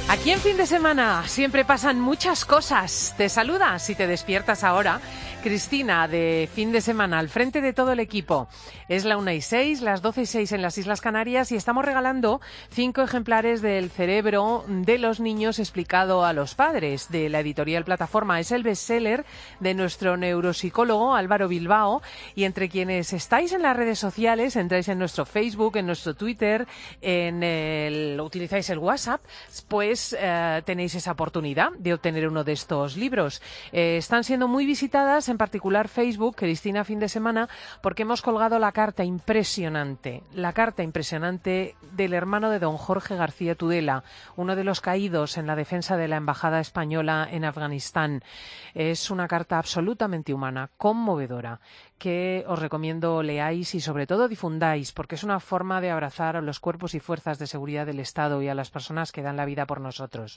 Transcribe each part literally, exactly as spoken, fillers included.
Aquí en Fin de Semana siempre pasan muchas cosas. Te saluda, si te despiertas ahora, Cristina, de Fin de Semana, al frente de todo el equipo. Es la una y seis, las doce y seis en las Islas Canarias y estamos regalando cinco ejemplares del Cerebro de los Niños explicado a los padres, de la editorial Plataforma. Es el bestseller de nuestro neuropsicólogo Álvaro Bilbao, y entre quienes estáis en las redes sociales, entráis en nuestro Facebook, en nuestro Twitter, en el, utilizáis el WhatsApp, pues eh, tenéis esa oportunidad de obtener uno de estos libros. Eh, están siendo muy visitadas, en particular Facebook, Cristina Fin de Semana, porque hemos colgado la carta impresionante, la carta impresionante del hermano de don Jorge García Tudela, uno de los caídos en la defensa de la embajada española en Afganistán. Es una carta absolutamente humana, conmovedora, que os recomiendo leáis y sobre todo difundáis, porque es una forma de abrazar a los cuerpos y fuerzas de seguridad del Estado y a las personas que dan la vida por nosotros.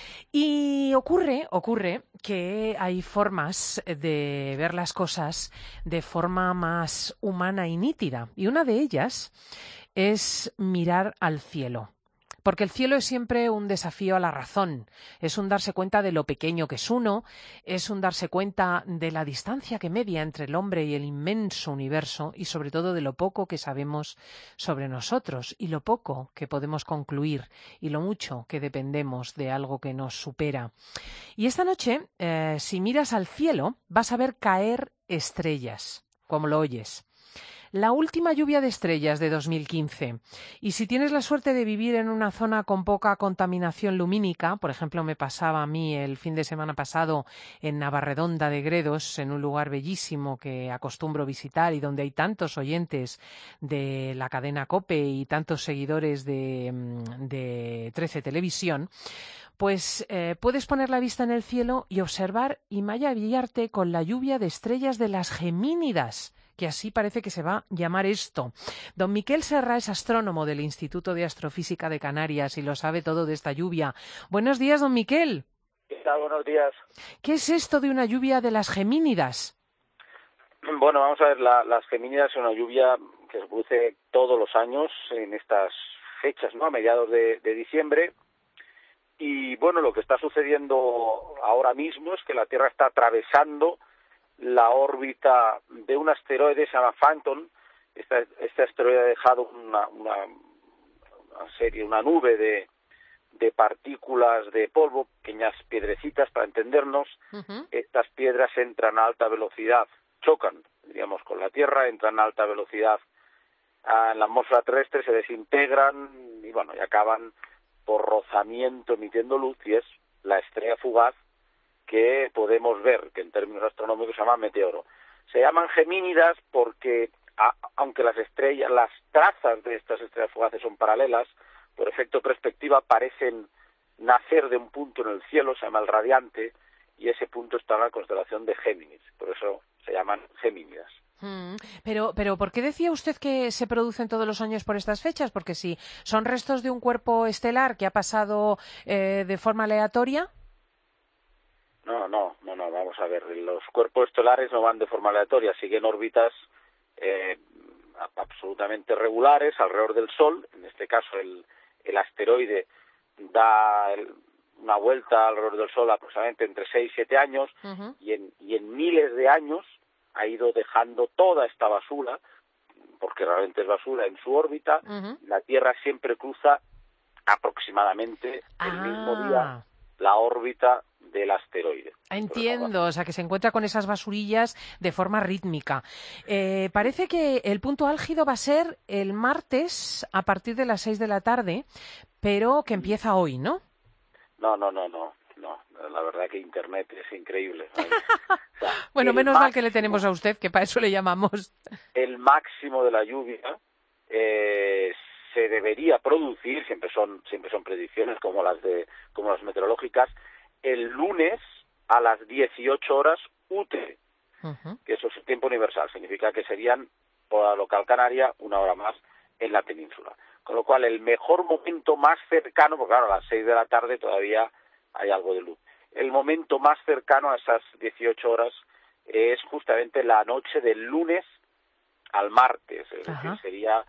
Y ocurre, ocurre que hay formas de ver las cosas de forma más humana y nítida, y una de ellas es mirar al cielo. Porque el cielo es siempre un desafío a la razón, es un darse cuenta de lo pequeño que es uno, es un darse cuenta de la distancia que media entre el hombre y el inmenso universo, y sobre todo de lo poco que sabemos sobre nosotros y lo poco que podemos concluir y lo mucho que dependemos de algo que nos supera. Y esta noche, eh, si miras al cielo, vas a ver caer estrellas, como lo oyes. La última lluvia de estrellas de dos mil quince. Y si tienes la suerte de vivir en una zona con poca contaminación lumínica, por ejemplo, me pasaba a mí el fin de semana pasado en Navarredonda de Gredos, en un lugar bellísimo que acostumbro visitar y donde hay tantos oyentes de la cadena COPE y tantos seguidores de, de trece Televisión, pues eh, puedes poner la vista en el cielo y observar y maravillarte con la lluvia de estrellas de las Gemínidas, que así parece que se va a llamar esto. Don Miquel Serra es astrónomo del Instituto de Astrofísica de Canarias y lo sabe todo de esta lluvia. Buenos días, don Miquel. ¿Qué tal? Buenos días. ¿Qué es esto de una lluvia de las Gemínidas? Bueno, vamos a ver, la, las Gemínidas es una lluvia que se produce todos los años en estas fechas, ¿no? A mediados de, de diciembre. Y bueno, lo que está sucediendo ahora mismo es que la Tierra está atravesando la órbita de un asteroide, se llama Phantom. Este, este asteroide ha dejado una, una, una serie, una nube de, de partículas de polvo, pequeñas piedrecitas para entendernos. Uh-huh. Estas piedras entran a alta velocidad, chocan, diríamos, con la Tierra, entran a alta velocidad en la atmósfera terrestre, se desintegran y bueno, y acaban por rozamiento emitiendo luz, y es la estrella fugaz que podemos ver, que en términos astronómicos se llama meteoro. Se llaman Gemínidas porque, a, aunque las estrellas, las trazas de estas estrellas fugaces son paralelas, por efecto perspectiva parecen nacer de un punto en el cielo, se llama el radiante, y ese punto está en la constelación de Géminis, por eso se llaman Gemínidas. Mm, pero, pero, ¿por qué decía usted que se producen todos los años por estas fechas? Porque si son restos de un cuerpo estelar que ha pasado eh, de forma aleatoria. No, no, no, no, vamos a ver, los cuerpos estelares no van de forma aleatoria, siguen órbitas eh, absolutamente regulares alrededor del Sol. En este caso el, el asteroide da el, una vuelta alrededor del Sol aproximadamente entre seis y siete años, uh-huh. y, en, y en miles de años ha ido dejando toda esta basura, porque realmente es basura, en su órbita. Uh-huh. La Tierra siempre cruza aproximadamente ah. el mismo día la órbita del asteroide. Entiendo, o sea, que se encuentra con esas basurillas de forma rítmica. Eh, parece que el punto álgido va a ser el martes a partir de las seis de la tarde, pero que empieza hoy, ¿no? No, no, no, no, no. La verdad que Internet es increíble. O sea, bueno, menos máximo, mal que le tenemos a usted, que para eso le llamamos. El máximo de la lluvia eh, se debería producir, siempre son siempre son predicciones como las de como las meteorológicas, el lunes a las dieciocho horas U T C, uh-huh. que eso es tiempo universal, significa que serían hora local canaria una hora más en la península. Con lo cual el mejor momento más cercano, porque claro, a las seis de la tarde todavía hay algo de luz, el momento más cercano a esas dieciocho horas es justamente la noche del lunes al martes, es uh-huh. decir, sería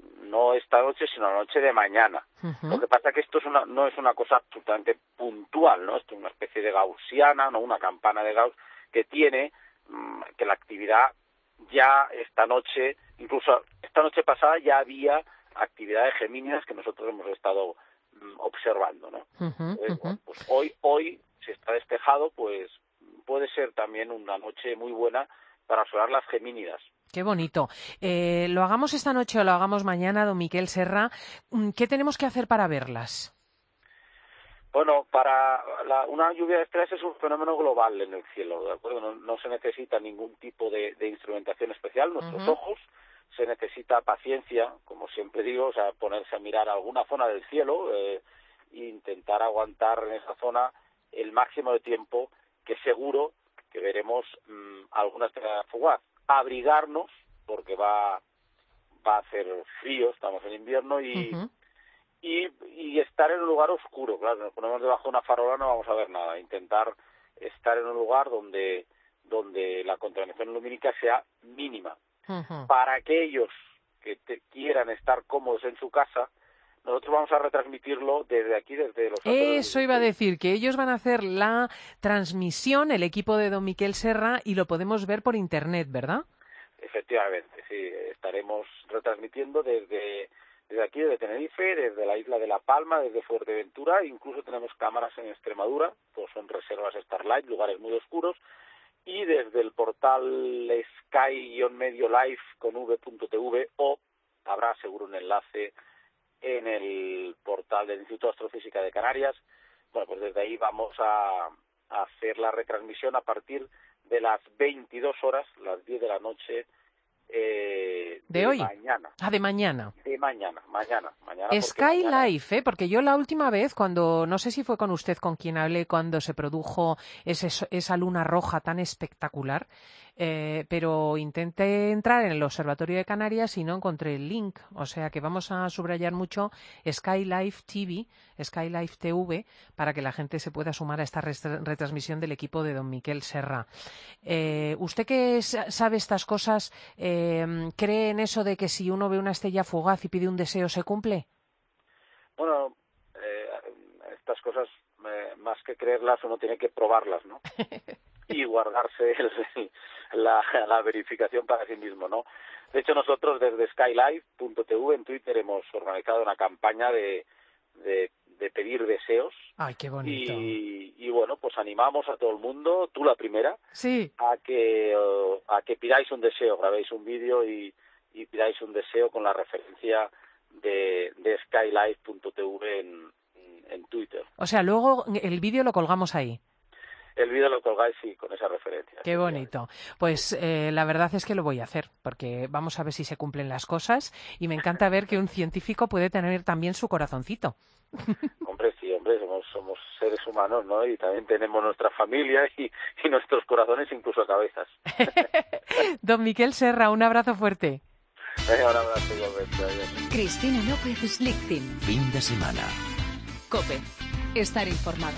no esta noche, sino la noche de mañana. Uh-huh. Lo que pasa es que esto es una, no es una cosa absolutamente puntual, ¿no? Esto es una especie de gaussiana, ¿no? Una campana de Gauss que tiene mmm, que la actividad ya esta noche, incluso esta noche pasada ya había actividades gemínidas que nosotros hemos estado mmm, observando, ¿no? Uh-huh, Entonces, uh-huh. bueno, pues hoy, hoy, si está despejado, pues puede ser también una noche muy buena para observar las gemínidas. Qué bonito. Eh, lo hagamos esta noche o lo hagamos mañana, don Miquel Serra, ¿qué tenemos que hacer para verlas? Bueno, para la, una lluvia de estrellas es un fenómeno global en el cielo, ¿de acuerdo? No, no se necesita ningún tipo de, de instrumentación especial. Nuestros uh-huh. ojos, se necesita paciencia, como siempre digo, o sea, ponerse a mirar alguna zona del cielo eh, e intentar aguantar en esa zona el máximo de tiempo, que seguro que veremos mmm, alguna estrella fugaz. Abrigarnos, porque va, va a hacer frío, estamos en invierno, y... Uh-huh. Y, y estar en un lugar oscuro, claro, si nos ponemos debajo de una farola no vamos a ver nada. Intentar estar en un lugar donde donde la contaminación lumínica sea mínima. Uh-huh. Para aquellos que te quieran estar cómodos en su casa, nosotros vamos a retransmitirlo desde aquí, desde los... Eso iba a decir, que ellos van a hacer la transmisión, el equipo de don Miquel Serra, y lo podemos ver por internet, ¿verdad? Efectivamente, sí, estaremos retransmitiendo desde... Desde aquí, desde Tenerife, desde la isla de La Palma, desde Fuerteventura, incluso tenemos cámaras en Extremadura, pues son reservas Starlight, lugares muy oscuros, y desde el portal sky-medio live con v punto t v, o habrá seguro un enlace en el portal del Instituto de Astrofísica de Canarias. Bueno, pues desde ahí vamos a, a hacer la retransmisión a partir de las veintidós horas, las diez de la noche, Eh, de, de hoy. mañana. Ah, de mañana. De mañana, mañana. mañana Sky mañana... Life, ¿eh? Porque yo la última vez, cuando, no sé si fue con usted con quien hablé, cuando se produjo ese, esa luna roja tan espectacular, eh, pero intenté entrar en el Observatorio de Canarias y no encontré el link. O sea que vamos a subrayar mucho Sky Life T V, Sky Life T V, para que la gente se pueda sumar a esta retransmisión del equipo de don Miquel Serra. Eh, ¿Usted que sabe estas cosas, eh, cree en eso de que si uno ve una estrella fugaz y pide un deseo, se cumple? Bueno, eh, estas cosas, eh, más que creerlas, uno tiene que probarlas, ¿no? Y guardarse el, la, la verificación para sí mismo, ¿no? De hecho, nosotros desde skylife punto t v en Twitter hemos organizado una campaña de, de, de pedir deseos. ¡Ay, qué bonito! Y, y bueno, pues animamos a todo el mundo, tú la primera, sí. a que uh, a que pidáis un deseo, grabéis un vídeo y, y pidáis un deseo con la referencia de, de skylife punto t v en, en Twitter. O sea, luego el vídeo lo colgamos ahí. El vídeo lo colgáis, sí, con esa referencia. Qué bonito. Pues eh, la verdad es que lo voy a hacer, porque vamos a ver si se cumplen las cosas, y me encanta ver que un científico puede tener también su corazoncito. Hombre, sí, hombre, somos, somos seres humanos, ¿no? Y también tenemos nuestra familia y, y nuestros corazones, incluso cabezas. Don Miquel Serra, un abrazo fuerte. Eh, un abrazo igualmente. Cristina López Lichtin. Fin de semana. COPE. Estar informado.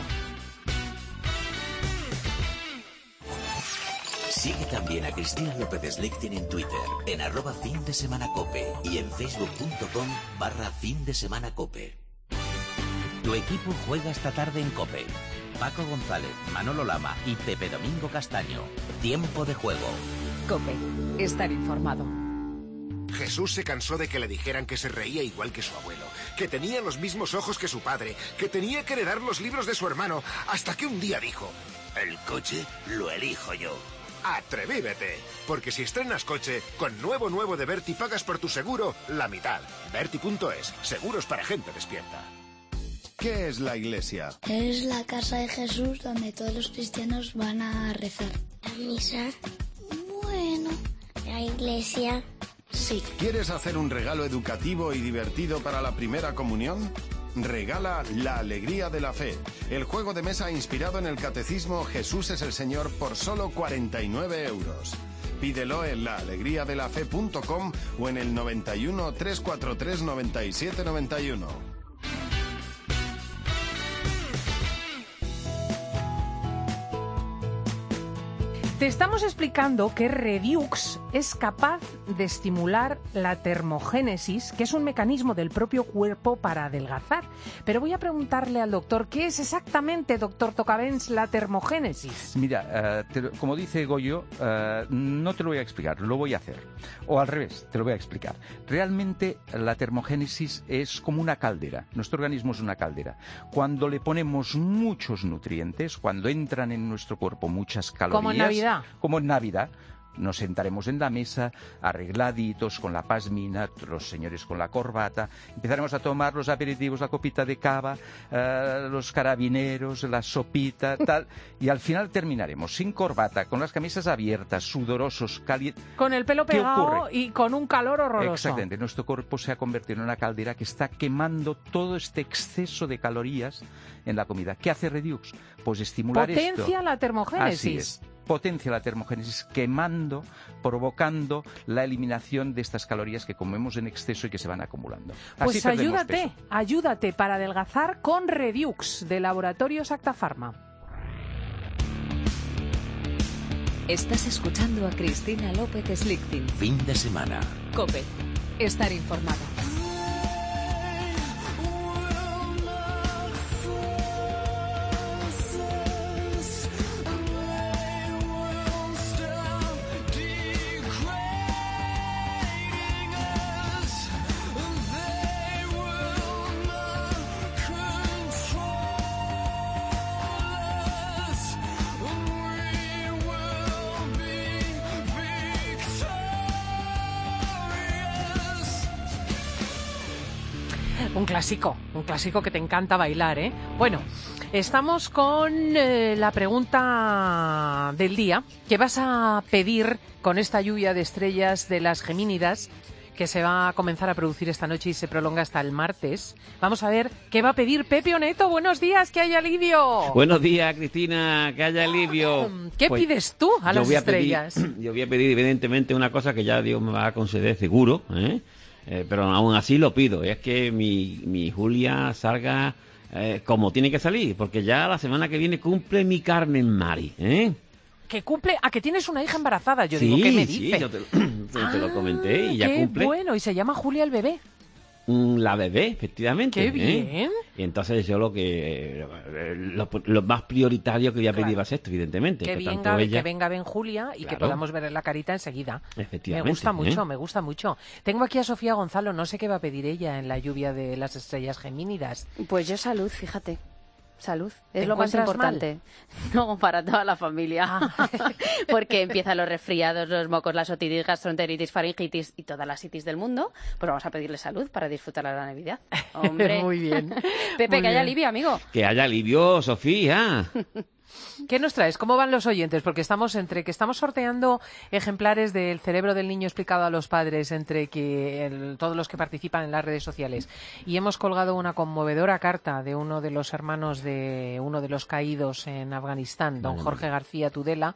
Sigue también a Cristina López Lichtin en Twitter, en arroba fin de semana cope, y en facebook punto com barra fin de semana cope. Tu equipo juega esta tarde en COPE. Paco González, Manolo Lama y Pepe Domingo Castaño. Tiempo de juego. COPE. Estar informado. Jesús se cansó de que le dijeran que se reía igual que su abuelo, que tenía los mismos ojos que su padre, que tenía que heredar los libros de su hermano, hasta que un día dijo: el coche lo elijo yo. ¡Atrevíbete! Porque si estrenas coche, con nuevo nuevo de Berti pagas por tu seguro la mitad. Berti punto es. Seguros para gente despierta. ¿Qué es la iglesia? Es la casa de Jesús donde todos los cristianos van a rezar. La misa. Bueno. La iglesia. Sí. ¿Quieres hacer un regalo educativo y divertido para la primera comunión? Regala La Alegría de la Fe, el juego de mesa inspirado en el catecismo Jesús es el Señor por solo cuarenta y nueve euros. Pídelo en la alegría de la fe punto com o en el noventa y uno, trescientos cuarenta y tres, noventa y siete noventa y uno. Te estamos explicando que Redux es capaz de estimular la termogénesis, que es un mecanismo del propio cuerpo para adelgazar. Pero voy a preguntarle al doctor, ¿qué es exactamente, doctor Tocavens, la termogénesis? Mira, uh, te, como dice Goyo, uh, no te lo voy a explicar, lo voy a hacer. O al revés, te lo voy a explicar. Realmente la termogénesis es como una caldera. Nuestro organismo es una caldera. Cuando le ponemos muchos nutrientes, cuando entran en nuestro cuerpo muchas calorías... Como en Navidad. Como en Navidad. Nos sentaremos en la mesa, arregladitos, con la pasmina, los señores con la corbata, empezaremos a tomar los aperitivos, la copita de cava, uh, los carabineros, la sopita, tal, y al final terminaremos sin corbata, con las camisas abiertas, sudorosos, calientes. Con el pelo pegado y con un calor horroroso. Exactamente, nuestro cuerpo se ha convertido en una caldera que está quemando todo este exceso de calorías en la comida. ¿Qué hace Redux? Pues estimular esto. Potencia la termogénesis. Así es. Potencia la termogénesis quemando, provocando la eliminación de estas calorías que comemos en exceso y que se van acumulando. Así pues ayúdate, peso. ayúdate para adelgazar con Redux de Laboratorios Acta Pharma. Estás escuchando a Cristina López Slichting. Fin de semana. COPE. Estar informado. Un clásico, un clásico que te encanta bailar, ¿eh? Bueno, estamos con eh, la pregunta del día. ¿Qué vas a pedir con esta lluvia de estrellas de las Gemínidas que se va a comenzar a producir esta noche y se prolonga hasta el martes? Vamos a ver qué va a pedir Pepe Oneto. Buenos días, que haya alivio. Buenos días, Cristina, que haya alivio. ¿Qué pues, pides tú a las voy a estrellas? Pedir, yo voy a pedir, evidentemente, una cosa que ya Dios me va a conceder seguro, ¿eh? Eh, pero aún así lo pido, es que mi, mi Julia salga eh, como tiene que salir, porque ya la semana que viene cumple mi Carmen Mari, ¿eh? Que cumple, a que tienes una hija embarazada, yo sí, digo, ¿qué me dice? Sí, yo te, te, ah, te lo comenté y ya qué cumple. Bueno, y se llama Julia el bebé. La bebé, efectivamente. ¡Qué bien! ¿eh? Y entonces yo lo que lo, lo más prioritario que voy a pedir claro. va a ser esto, evidentemente. Que, que, venga, tanto ella... que venga Ben Julia y claro. que podamos ver la carita enseguida. Efectivamente. Me gusta ¿eh? mucho, me gusta mucho. Tengo aquí a Sofía Gonzalo, no sé qué va a pedir ella en la lluvia de las estrellas gemínidas. Pues yo salud, fíjate. Salud, es lo más importante. Mal? No, para toda la familia. Ah. Porque empiezan los resfriados, los mocos, la otitis, gastroenteritis, faringitis y todas las itis del mundo. Pues vamos a pedirle salud para disfrutar la Navidad. Hombre. Muy bien. Pepe, Muy que bien. haya alivio, amigo. Que haya alivio, Sofía. ¿Qué nos traes? ¿Cómo van los oyentes? Porque estamos entre que estamos sorteando ejemplares del Cerebro del Niño explicado a los padres, entre que el, todos los que participan en las redes sociales, y hemos colgado una conmovedora carta de uno de los hermanos de uno de los caídos en Afganistán, don Jorge García Tudela.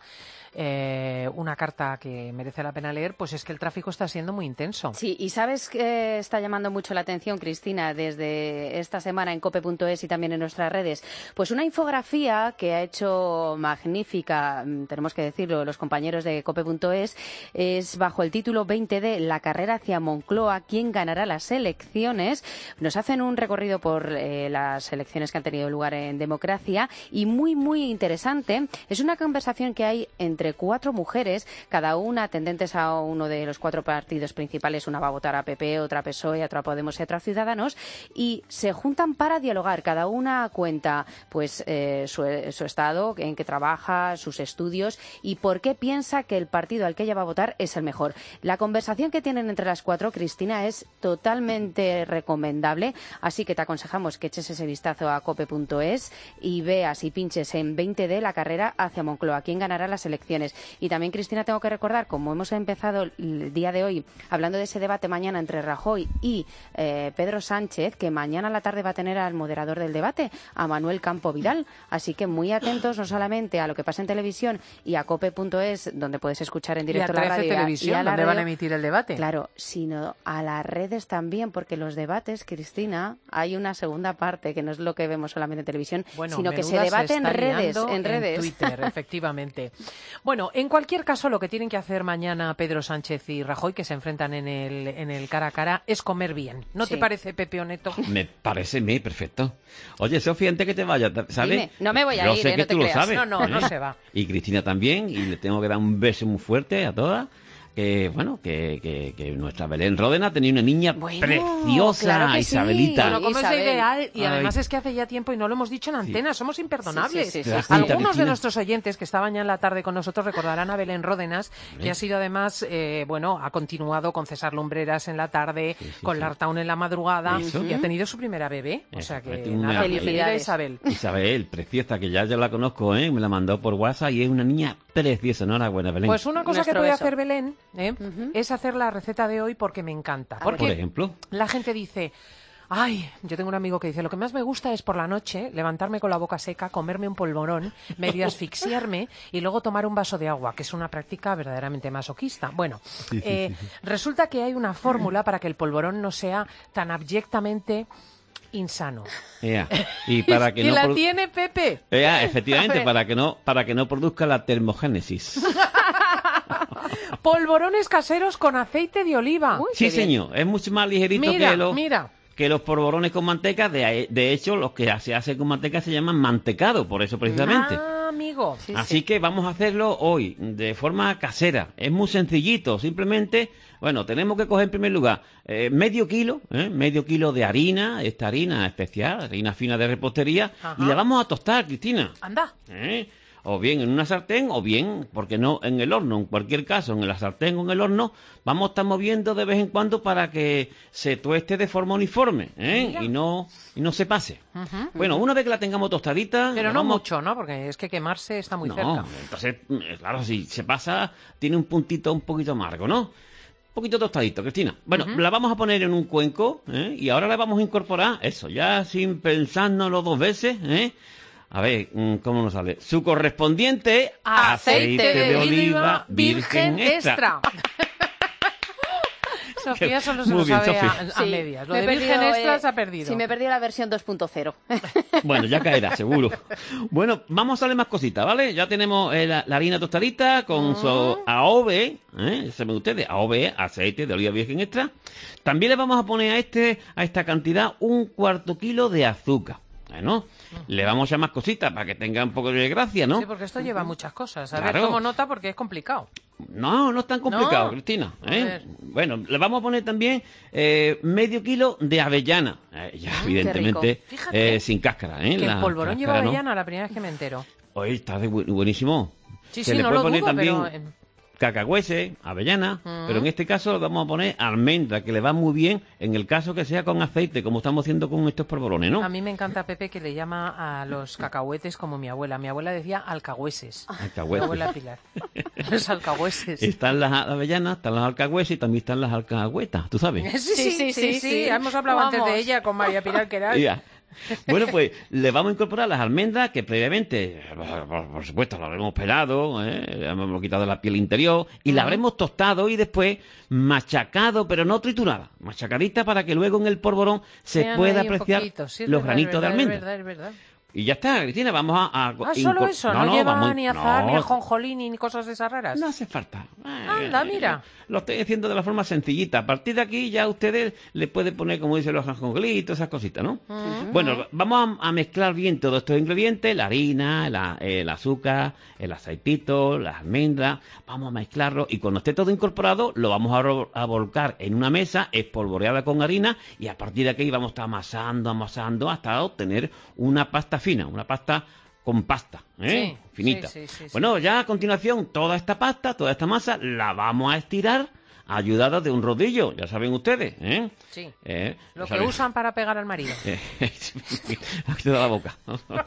Eh, una carta que merece la pena leer, pues es que el tráfico está siendo muy intenso. Sí, y sabes que está llamando mucho la atención, Cristina, desde esta semana en cope punto es y también en nuestras redes, pues una infografía que ha hecho magnífica, tenemos que decirlo, los compañeros de cope punto es, es bajo el título veinte de La carrera hacia Moncloa, ¿quién ganará las elecciones? Nos hacen un recorrido por eh, las elecciones que han tenido lugar en democracia y muy, muy interesante. Es una conversación que hay entre cuatro mujeres, cada una tendentes a uno de los cuatro partidos principales. Una va a votar a P P, otra a P S O E, otra a Podemos y otra a Ciudadanos, y se juntan para dialogar. Cada una cuenta pues eh, su, su estado, en que trabaja, sus estudios y por qué piensa que el partido al que ella va a votar es el mejor. La conversación que tienen entre las cuatro, Cristina, es totalmente recomendable, así que te aconsejamos que eches ese vistazo a cope punto es y veas y pinches en veinte de La carrera hacia Moncloa, quién ganará las elecciones. Y también, Cristina, tengo que recordar, como hemos empezado el día de hoy hablando de ese debate mañana entre Rajoy y eh, Pedro Sánchez, que mañana a la tarde va a tener al moderador del debate, a Manuel Campo Vidal. Así que muy atentos no solamente a lo que pasa en televisión y a cope punto es, donde puedes escuchar en directo la radio, televisión, y a la donde radio, van a emitir el debate. Claro, sino a las redes también, porque los debates, Cristina, hay una segunda parte que no es lo que vemos solamente en televisión, bueno, sino que se debate en redes, en redes. En Twitter, efectivamente. Bueno, en cualquier caso, lo que tienen que hacer mañana Pedro Sánchez y Rajoy, que se enfrentan en el, en el cara a cara, es comer bien. ¿No Sí. te parece, Pepe Oneto? Me parece me perfecto. Oye, Sofía, antes que te vayas, ¿sabes? Dime, no me voy a Yo ir, sé eh, que no te tú lo creas. sabes. No, no, no ¿eh? se va. Y Cristina también, y le tengo que dar un beso muy fuerte a todas. Que bueno, que, que, que nuestra Belén Ródena tenía una niña Bueno, preciosa, claro que sí. Isabelita. Bueno, como es Isabel. de ideal, y Ay. además es que hace ya tiempo y no lo hemos dicho en antena, somos imperdonables. Sí, sí, sí, ¿Te das sí, cuenta, Algunos de Cristina? nuestros oyentes que estaban ya en la tarde con nosotros recordarán a Belén Ródenas, que ha sido además, eh, bueno, ha continuado con César Lumbreras en la tarde, Sí, sí, con sí. Lartaun en la madrugada, Eso. y ha tenido su primera bebé. O sea que Exactamente, una- nada, bienvenida Felicidades. Isabel. Isabel, preciosa, que ya yo la conozco, ¿eh? Me la mandó por WhatsApp y es una niña preciosa. Enhorabuena, Belén. Pues una cosa que Nuestro puede beso. hacer Belén ¿eh? Ujú. es hacer la receta de hoy porque me encanta. A Porque Por ejemplo. la gente dice, ay, yo tengo un amigo que dice, lo que más me gusta es por la noche levantarme con la boca seca, comerme un polvorón, medio asfixiarme y luego tomar un vaso de agua, que es una práctica verdaderamente masoquista. Bueno, Sí, sí, eh, sí, sí. resulta que hay una fórmula para que el polvorón no sea tan abyectamente insano. Ea, Y para que y no la produ- tiene Pepe. Ea, A efectivamente, ver. para que no para que no produzca la termogénesis. Polvorones caseros con aceite de oliva. Uy, Sí, qué bien. señor, es mucho más ligerito Mira, que los mira. que los polvorones con manteca. De, de hecho, los que se hacen con manteca se llaman mantecado, por eso precisamente. Ah, amigo. Sí, Así sí. que vamos a hacerlo hoy de forma casera. Es muy sencillito. Simplemente, bueno, tenemos que coger en primer lugar eh, medio kilo, ¿eh? medio kilo de harina, esta harina especial, harina fina de repostería, Ajá. y la vamos a tostar, Cristina. Anda. ¿Eh? O bien en una sartén, o bien, porque no, en el horno. En cualquier caso, en la sartén o en el horno, vamos a estar moviendo de vez en cuando para que se tueste de forma uniforme, ¿eh? Mira. y no y no se pase. Ujú. Bueno, una vez que la tengamos tostadita... Pero la no vamos- mucho, ¿no? Porque es que quemarse está muy no, cerca. entonces, eh, claro, si se pasa, tiene un puntito un poquito amargo, ¿no? Un poquito tostadito, Cristina. Bueno, Ujú. la vamos a poner en un cuenco, ¿eh? Y ahora la vamos a incorporar, eso, ya sin pensándolo dos veces, ¿eh? A ver, mm, ¿cómo nos sale? Su correspondiente Aceite de oliva virgen extra. Sofía solo se Muy lo bien, sabe a, Sofía. a Sí, medias. Lo me de he virgen perdido, extra eh, se ha perdido. Sí, me he perdido la versión dos punto cero. Bueno, ya caerá, seguro. Bueno, vamos a darle más cositas, ¿vale? Ya tenemos eh, la, la harina tostadita con su A O V, ¿eh? Saben ustedes, A O V, aceite de oliva virgen extra. También le vamos a poner a este a esta cantidad un cuarto kilo de azúcar. Bueno, le vamos a echar más cositas para que tenga un poco de gracia, ¿no? Sí, porque esto lleva muchas cosas. A ver, Claro. tomo nota porque es complicado. No, no es tan complicado, No. Cristina. A ¿eh? ver. Bueno, le vamos a poner también eh, medio kilo de avellana. Eh, ya, Mm, qué evidentemente, rico. Fíjate eh, sin cáscara. ¿eh? Que La el polvorón lleva cáscara, ¿no? avellana la primera vez que me entero. Oye, está de bu- buenísimo. Sí, Se sí, le no puede lo poner dudo, también pero... eh, cacahuete, avellana, Mm. pero en este caso le vamos a poner almendra, que le va muy bien en el caso que sea con aceite, como estamos haciendo con estos polvorones, ¿no? A mí me encanta Pepe que le llama a los cacahuetes como mi abuela. Mi abuela decía alcahueses. Mi Alcahuete. abuela Pilar. Los alcahueses. Están las avellanas, están las alcahuetes y también están las alcahuetas, ¿tú sabes? Sí, sí, sí, sí, sí. Hemos hablado antes Vamos. de ella con María Pilar Queral. Ya. Bueno, pues le vamos a incorporar las almendras que previamente, por, por- por supuesto, las habremos pelado, ¿eh? Le hemos quitado la piel interior y la habremos tostado y después machacado, pero no triturada, machacadita para que luego en el polvorón se Sean pueda ahí un apreciar poquito. Sí, es los verdad, granitos es verdad, de almendra. Es verdad, es verdad. Y ya está, Cristina, vamos a... a Ah, solo incor- eso, no, lleva vamos- ni azar, no, ni ajonjolí, ni cosas de esas raras. No hace falta. Anda, mira. Lo estoy haciendo de la forma sencillita. A partir de aquí ya ustedes le pueden poner, como dicen los ajonjolí y todas esas cositas, ¿no? Mm. Bueno, vamos a, a mezclar bien todos estos ingredientes, la harina, la- el azúcar, el aceitito, las almendras, vamos a mezclarlo y cuando esté todo incorporado lo vamos a, ro- a volcar en una mesa espolvoreada con harina y a partir de aquí vamos a estar amasando, amasando hasta obtener una pasta fina, una pasta con pasta, ¿eh? Sí, Finita. sí, sí, sí, sí. Bueno, ya a continuación toda esta pasta, toda esta masa la vamos a estirar ayudada de un rodillo, ya saben ustedes, ¿eh? Sí. Eh, Lo ya que saben. usan para pegar al marido. Eh, aquí te da la boca.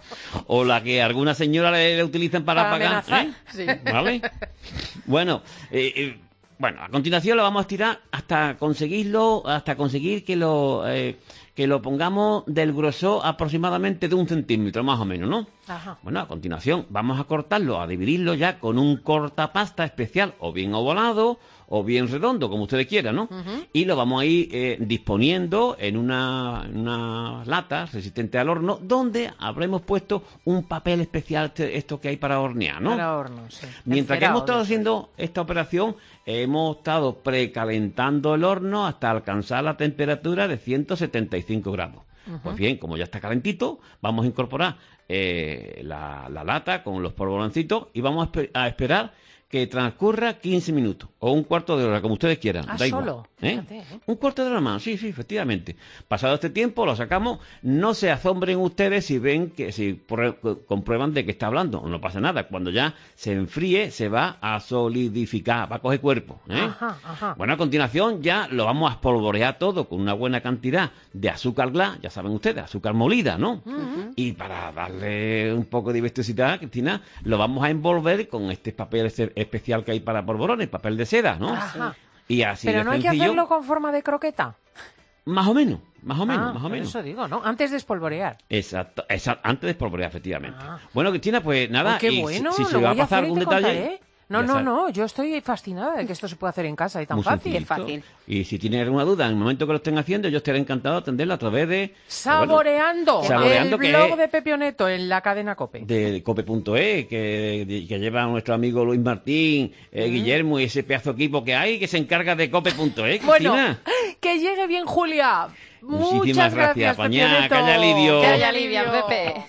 O la que alguna señora le, le utilizan para, Para pagar. amenazar. ¿eh? Sí. ¿Vale? Bueno, eh, eh, bueno, a continuación lo vamos a estirar hasta conseguirlo, hasta conseguir que lo, eh, que lo pongamos del grosor aproximadamente de un centímetro, más o menos, ¿no? Ajá. Bueno, a continuación vamos a cortarlo, a dividirlo ya con un cortapasta especial, o bien ovalado, o bien redondo, como ustedes quieran, ¿no? Uh-huh. Y lo vamos a ir eh, disponiendo en una, en una lata resistente al horno, donde habremos puesto un papel especial, esto que hay para hornear, ¿no? Para horno, sí. Mientras que hemos estado haciendo esta operación, hemos estado precalentando el horno hasta alcanzar la temperatura de ciento setenta y cinco grados. Uh-huh. Pues bien, como ya está calentito, vamos a incorporar eh, la, la lata con los polvoroncitos y vamos a, esper- a esperar que transcurra quince minutos o un cuarto de hora, como ustedes quieran. Ah, da solo. Igual, ¿eh? Fíjate, ¿eh? Un cuarto de hora más, sí, sí, efectivamente. Pasado este tiempo, lo sacamos. No se asombren ustedes si ven que, si prueb- comprueban de que está hablando. No pasa nada. Cuando ya se enfríe, se va a solidificar, va a coger cuerpo, ¿eh? Ajá, ajá. Bueno, a continuación ya lo vamos a espolvorear todo con una buena cantidad de azúcar glass, ya saben ustedes, azúcar molida, ¿no? Uh-huh. Y para darle un poco de vistosidad, Cristina, lo vamos a envolver con este papel especial que hay para polvorones, papel de seda, ¿no? Ajá. Y así Pero de no hay que sencillo, hacerlo con forma de croqueta. Más o menos, más o menos, Ah, más o por menos. eso digo, ¿no? Antes de espolvorear. Exacto, exacto, antes de espolvorear, efectivamente. Ah. Bueno, Cristina, pues nada, Oh, qué y bueno, si, si se lo va a voy a pasar hacer y algún te detalle... contaré. No, ya no, sabes. no, yo estoy fascinada de que esto se pueda hacer en casa y tan Muy fácil. sencillito. fácil. Y si tienen alguna duda, en el momento que lo estén haciendo, yo estaré encantado de atenderla a través de... Saboreando, bueno, Saboreando, el que blog es de Pepioneto en la cadena COPE. de cope punto es, que, que lleva nuestro amigo Luis Martín, eh, Mm. Guillermo y ese pedazo de equipo que hay, que se encarga de cope punto es, Bueno, Cristina. que llegue bien, Julia. Muchísimas Muchas gracias, gracias, Pañá, Pepioneto. que haya alivio. Que haya alivio, Pepe.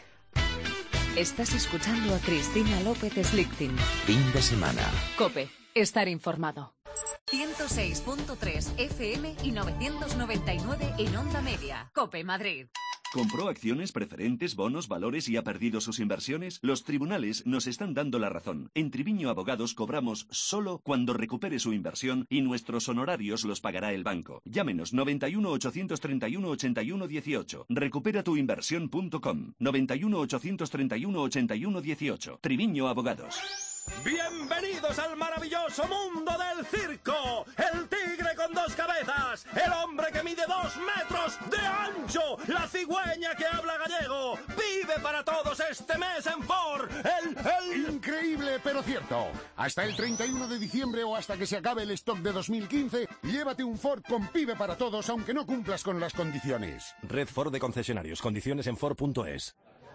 Estás escuchando a Cristina López Slichting. Fin de semana. COPE. Estar informado. ciento seis punto tres F M y novecientos noventa y nueve en Onda Media. COPE Madrid. ¿Compró acciones, preferentes, bonos, valores y ha perdido sus inversiones? Los tribunales nos están dando la razón. En Triviño Abogados cobramos solo cuando recupere su inversión y nuestros honorarios los pagará el banco. Llámenos noventa y uno, ochocientos treinta y uno, ochenta y uno dieciocho. recupera tu inversión punto com. noventa y uno, ochocientos treinta y uno, ochenta y uno dieciocho. Triviño Abogados. Bienvenidos al maravilloso mundo del circo. El tigre con dos cabezas, el hombre que mide dos metros de ancho, la cigüeña que habla gallego. Vive para todos este mes en Ford. El, el... Increíble, pero cierto. Hasta el treinta y uno de diciembre o hasta que se acabe el stock de dos mil quince, llévate un Ford con Pibe para todos, aunque no cumplas con las condiciones. Red Ford de concesionarios. Condiciones en Ford punto es.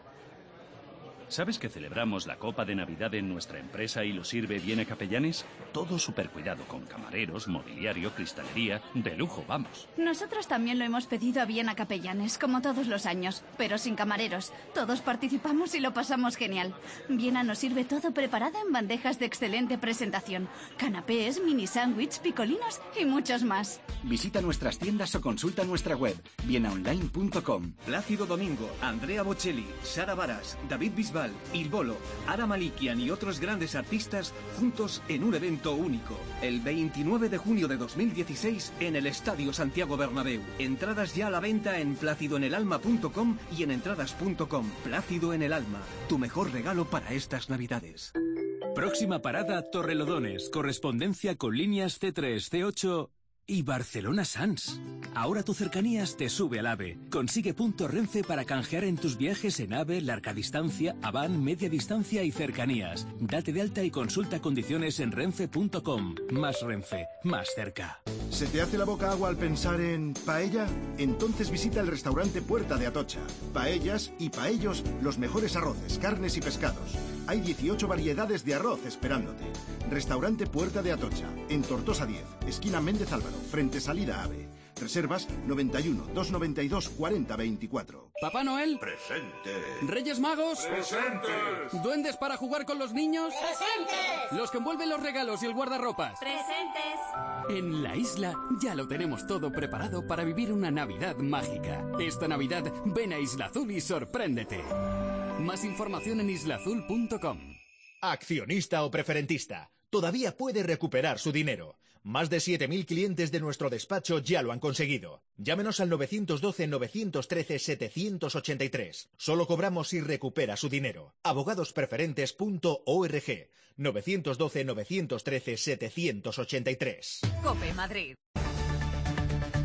¿Sabes que celebramos la Copa de Navidad en nuestra empresa y lo sirve bien a Capellanes? Todo súper cuidado con camareros, mobiliario, cristalería, de lujo, vamos. Nosotros también lo hemos pedido a Viena Capellanes, como todos los años, pero sin camareros. Todos participamos y lo pasamos genial. Viena nos sirve todo preparado en bandejas de excelente presentación. Canapés, mini sándwich, picolinos y muchos más. Visita nuestras tiendas o consulta nuestra web, viena online punto com. Plácido Domingo, Andrea Bocelli, Sara Varas, David Bisbal, Il Bolo, Ara Malikian y otros grandes artistas juntos en un evento único. El veintinueve de junio de dos mil dieciséis en el Estadio Santiago Bernabéu. Entradas ya a la venta en plácido en el alma punto com y en entradas punto com. Plácido en el Alma, tu mejor regalo para estas Navidades. Próxima parada Torrelodones, correspondencia con líneas ce tres, ce ocho y Barcelona Sans. Ahora tu cercanías te sube al AVE. Consigue punto Renfe para canjear en tus viajes en AVE, larga distancia, Avan, media distancia y cercanías. Date de alta y consulta condiciones en renfe punto com. Más Renfe, más cerca. ¿Se te hace la boca agua al pensar en paella? Entonces visita el restaurante Puerta de Atocha. Paellas y paellos, los mejores arroces, carnes y pescados. Hay dieciocho variedades de arroz esperándote. Restaurante Puerta de Atocha, en Tortosa diez, esquina Méndez Álvaro, frente salida AVE. Reservas noventa y uno, doscientos noventa y dos, cuarenta veinticuatro. ¿Papá Noel? Presente. ¿Reyes Magos? Presentes. ¿Duendes para jugar con los niños? Presentes. ¿Los que envuelven los regalos y el guardarropas? Presentes. En la isla ya lo tenemos todo preparado para vivir una Navidad mágica. Esta Navidad ven a Isla Azul y sorpréndete. Más información en isla azul punto com. Accionista o preferentista, todavía puede recuperar su dinero. Más de siete mil clientes de nuestro despacho ya lo han conseguido. Llámenos al nueve uno dos, nueve uno tres, siete ocho tres. Solo cobramos si recupera su dinero. abogados preferentes punto org. nueve uno dos, nueve uno tres, siete ocho tres. COPE Madrid.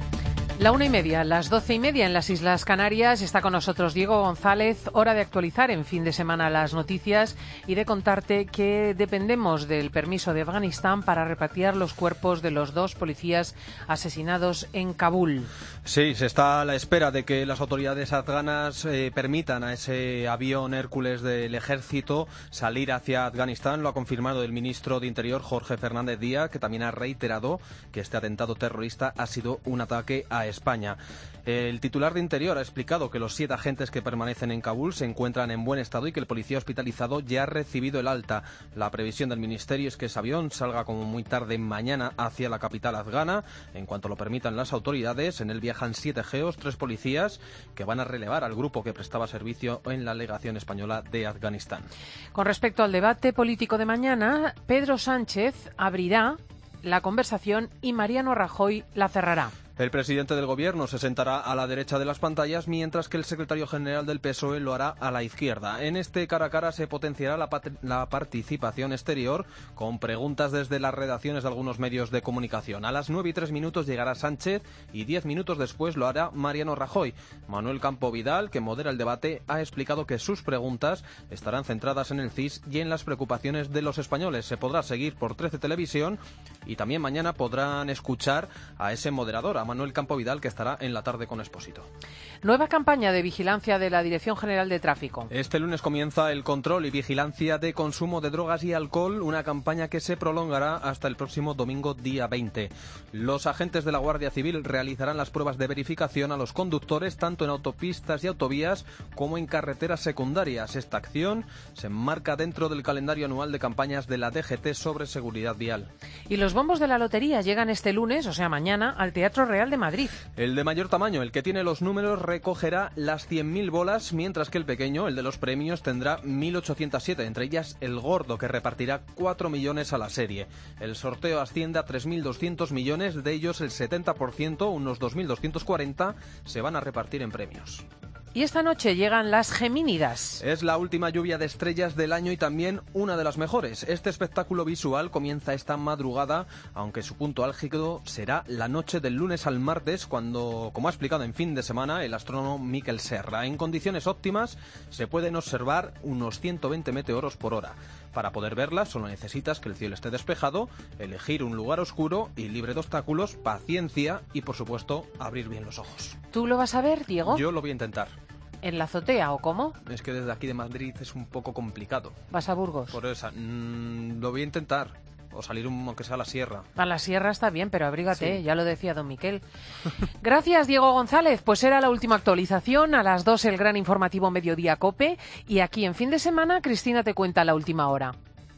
La una y media, las doce y media en las Islas Canarias. Está con nosotros Diego González. Hora de actualizar en fin de semana las noticias y de contarte que dependemos del permiso de Afganistán para repatriar los cuerpos de los dos policías asesinados en Kabul. Sí, se está a la espera de que las autoridades afganas eh, permitan a ese avión Hércules del ejército salir hacia Afganistán. Lo ha confirmado el ministro de Interior, Jorge Fernández Díaz, que también ha reiterado que este atentado terrorista ha sido un ataque a España. El titular de Interior ha explicado que los siete agentes que permanecen en Kabul se encuentran en buen estado y que el policía hospitalizado ya ha recibido el alta. La previsión del ministerio es que ese avión salga como muy tarde mañana hacia la capital afgana. En cuanto lo permitan las autoridades, en él viajan siete geos, tres policías que van a relevar al grupo que prestaba servicio en la legación española de Afganistán. Con respecto al debate político de mañana, Pedro Sánchez abrirá la conversación y Mariano Rajoy la cerrará. El presidente del Gobierno se sentará a la derecha de las pantallas, mientras que el secretario general del P S O E lo hará a la izquierda. En este cara a cara se potenciará la, la participación exterior con preguntas desde las redacciones de algunos medios de comunicación. A las nueve y tres minutos llegará Sánchez y diez minutos después lo hará Mariano Rajoy. Manuel Campo Vidal, que modera el debate, ha explicado que sus preguntas estarán centradas en el C I S y en las preocupaciones de los españoles. Se podrá seguir por trece Televisión y también mañana podrán escuchar a ese moderador, a Manuel Campo Vidal, que estará en la tarde con Expósito. Nueva campaña de vigilancia de la Dirección General de Tráfico. Este lunes comienza el control y vigilancia de consumo de drogas y alcohol, una campaña que se prolongará hasta el próximo domingo día veinte. Los agentes de la Guardia Civil realizarán las pruebas de verificación a los conductores tanto en autopistas y autovías como en carreteras secundarias. Esta acción se enmarca dentro del calendario anual de campañas de la D G T sobre seguridad vial. Y los bombos de la lotería llegan este lunes, o sea mañana, al Teatro Real de Madrid. El de mayor tamaño, el que tiene los números, recogerá las cien mil bolas, mientras que el pequeño, el de los premios, tendrá mil ochocientos siete, entre ellas el gordo, que repartirá cuatro millones a la serie. El sorteo asciende a tres mil doscientos millones, de ellos el setenta por ciento, unos dos mil doscientos cuarenta, se van a repartir en premios. Y esta noche llegan las Gemínidas. Es la última lluvia de estrellas del año y también una de las mejores. Este espectáculo visual comienza esta madrugada, aunque su punto álgido será la noche del lunes al martes, cuando, como ha explicado en fin de semana el astrónomo Miquel Serra, en condiciones óptimas se pueden observar unos ciento veinte meteoros por hora. Para poder verlas solo necesitas que el cielo esté despejado, elegir un lugar oscuro y libre de obstáculos, paciencia y, por supuesto, abrir bien los ojos. ¿Tú lo vas a ver, Diego? Yo lo voy a intentar. ¿En la azotea o cómo? Es que desde aquí de Madrid es un poco complicado. ¿Vas a Burgos? Por eso, mmm, lo voy a intentar. O salir un, aunque sea a la sierra. A la sierra está bien, pero abrígate, sí. Ya lo decía don Miquel. Gracias, Diego González. Pues era la última actualización. A las dos el gran informativo Mediodía COPE. Y aquí en fin de semana, Cristina te cuenta la última hora.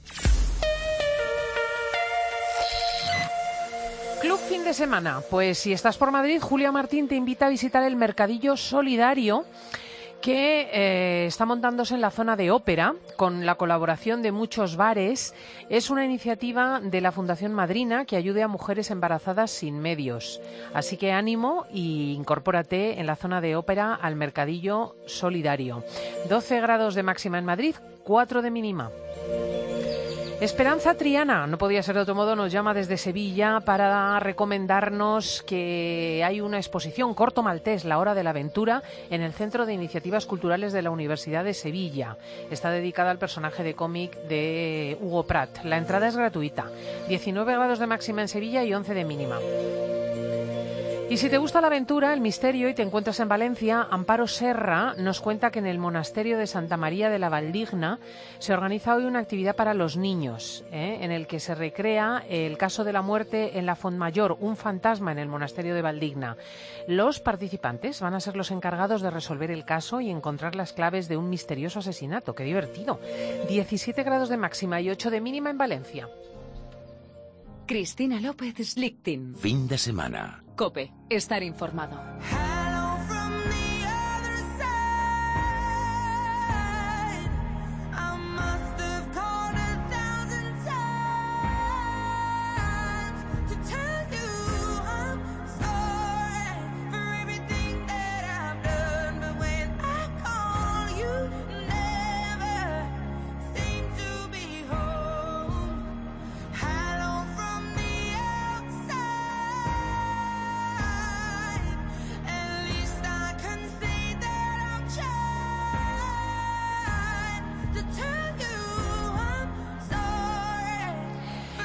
Club Fin de Semana. Pues si estás por Madrid, Julia Martín te invita a visitar el Mercadillo Solidario, que eh, está montándose en la zona de Ópera con la colaboración de muchos bares. Es una iniciativa de la Fundación Madrina que ayude a mujeres embarazadas sin medios. Así que ánimo y incorpórate en la zona de Ópera al Mercadillo Solidario. doce grados de máxima en Madrid, cuatro de mínima. Esperanza Triana, no podía ser de otro modo, nos llama desde Sevilla para recomendarnos que hay una exposición Corto Maltés, la hora de la aventura, en el Centro de Iniciativas Culturales de la Universidad de Sevilla. Está dedicada al personaje de cómic de Hugo Pratt. La entrada es gratuita. diecinueve grados de máxima en Sevilla y once de mínima. Y si te gusta la aventura, el misterio y te encuentras en Valencia, Amparo Serra nos cuenta que en el monasterio de Santa María de la Valdigna se organiza hoy una actividad para los niños, ¿eh? en el que se recrea el caso de la muerte en la Fontmayor, un fantasma en el monasterio de Valdigna. Los participantes van a ser los encargados de resolver el caso y encontrar las claves de un misterioso asesinato. ¡Qué divertido! diecisiete grados de máxima y ocho de mínima en Valencia. Cristina López Slichting. Fin de semana. COPE. Estar informado.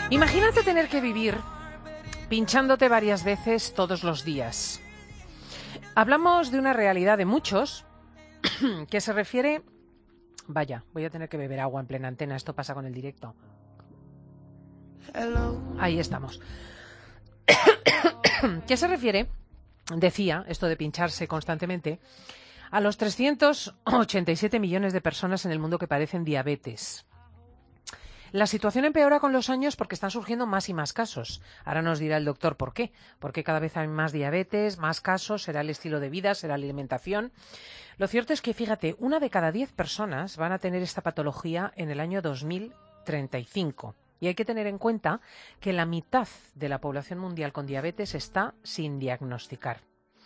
Imagínate tener que vivir pinchándote varias veces todos los días. Hablamos de una realidad de muchos que se refiere... Vaya, voy a tener que beber agua en plena antena, esto pasa con el directo. Ahí estamos. ¿Qué se refiere? Decía, esto de pincharse constantemente, a los trescientos ochenta y siete millones de personas en el mundo que padecen diabetes. La situación empeora con los años porque están surgiendo más y más casos. Ahora nos dirá el doctor por qué. Porque cada vez hay más diabetes, más casos, será el estilo de vida, será la alimentación. Lo cierto es que, fíjate, una de cada diez personas van a tener esta patología en el año dos mil treinta y cinco. Y hay que tener en cuenta que la mitad de la población mundial con diabetes está sin diagnosticar.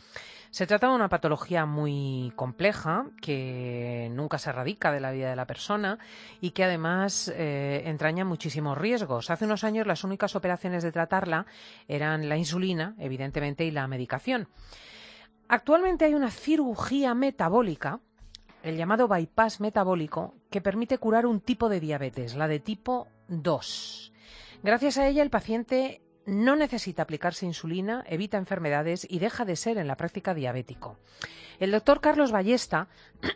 Se trata de una patología muy compleja que nunca se erradica de la vida de la persona y que además eh, entraña muchísimos riesgos. Hace unos años las únicas operaciones de tratarla eran la insulina, evidentemente, y la medicación. Actualmente hay una cirugía metabólica, el llamado bypass metabólico, que permite curar un tipo de diabetes, la de tipo dos. Gracias a ella el paciente no necesita aplicarse insulina, evita enfermedades y deja de ser en la práctica diabético. El doctor Carlos Ballesta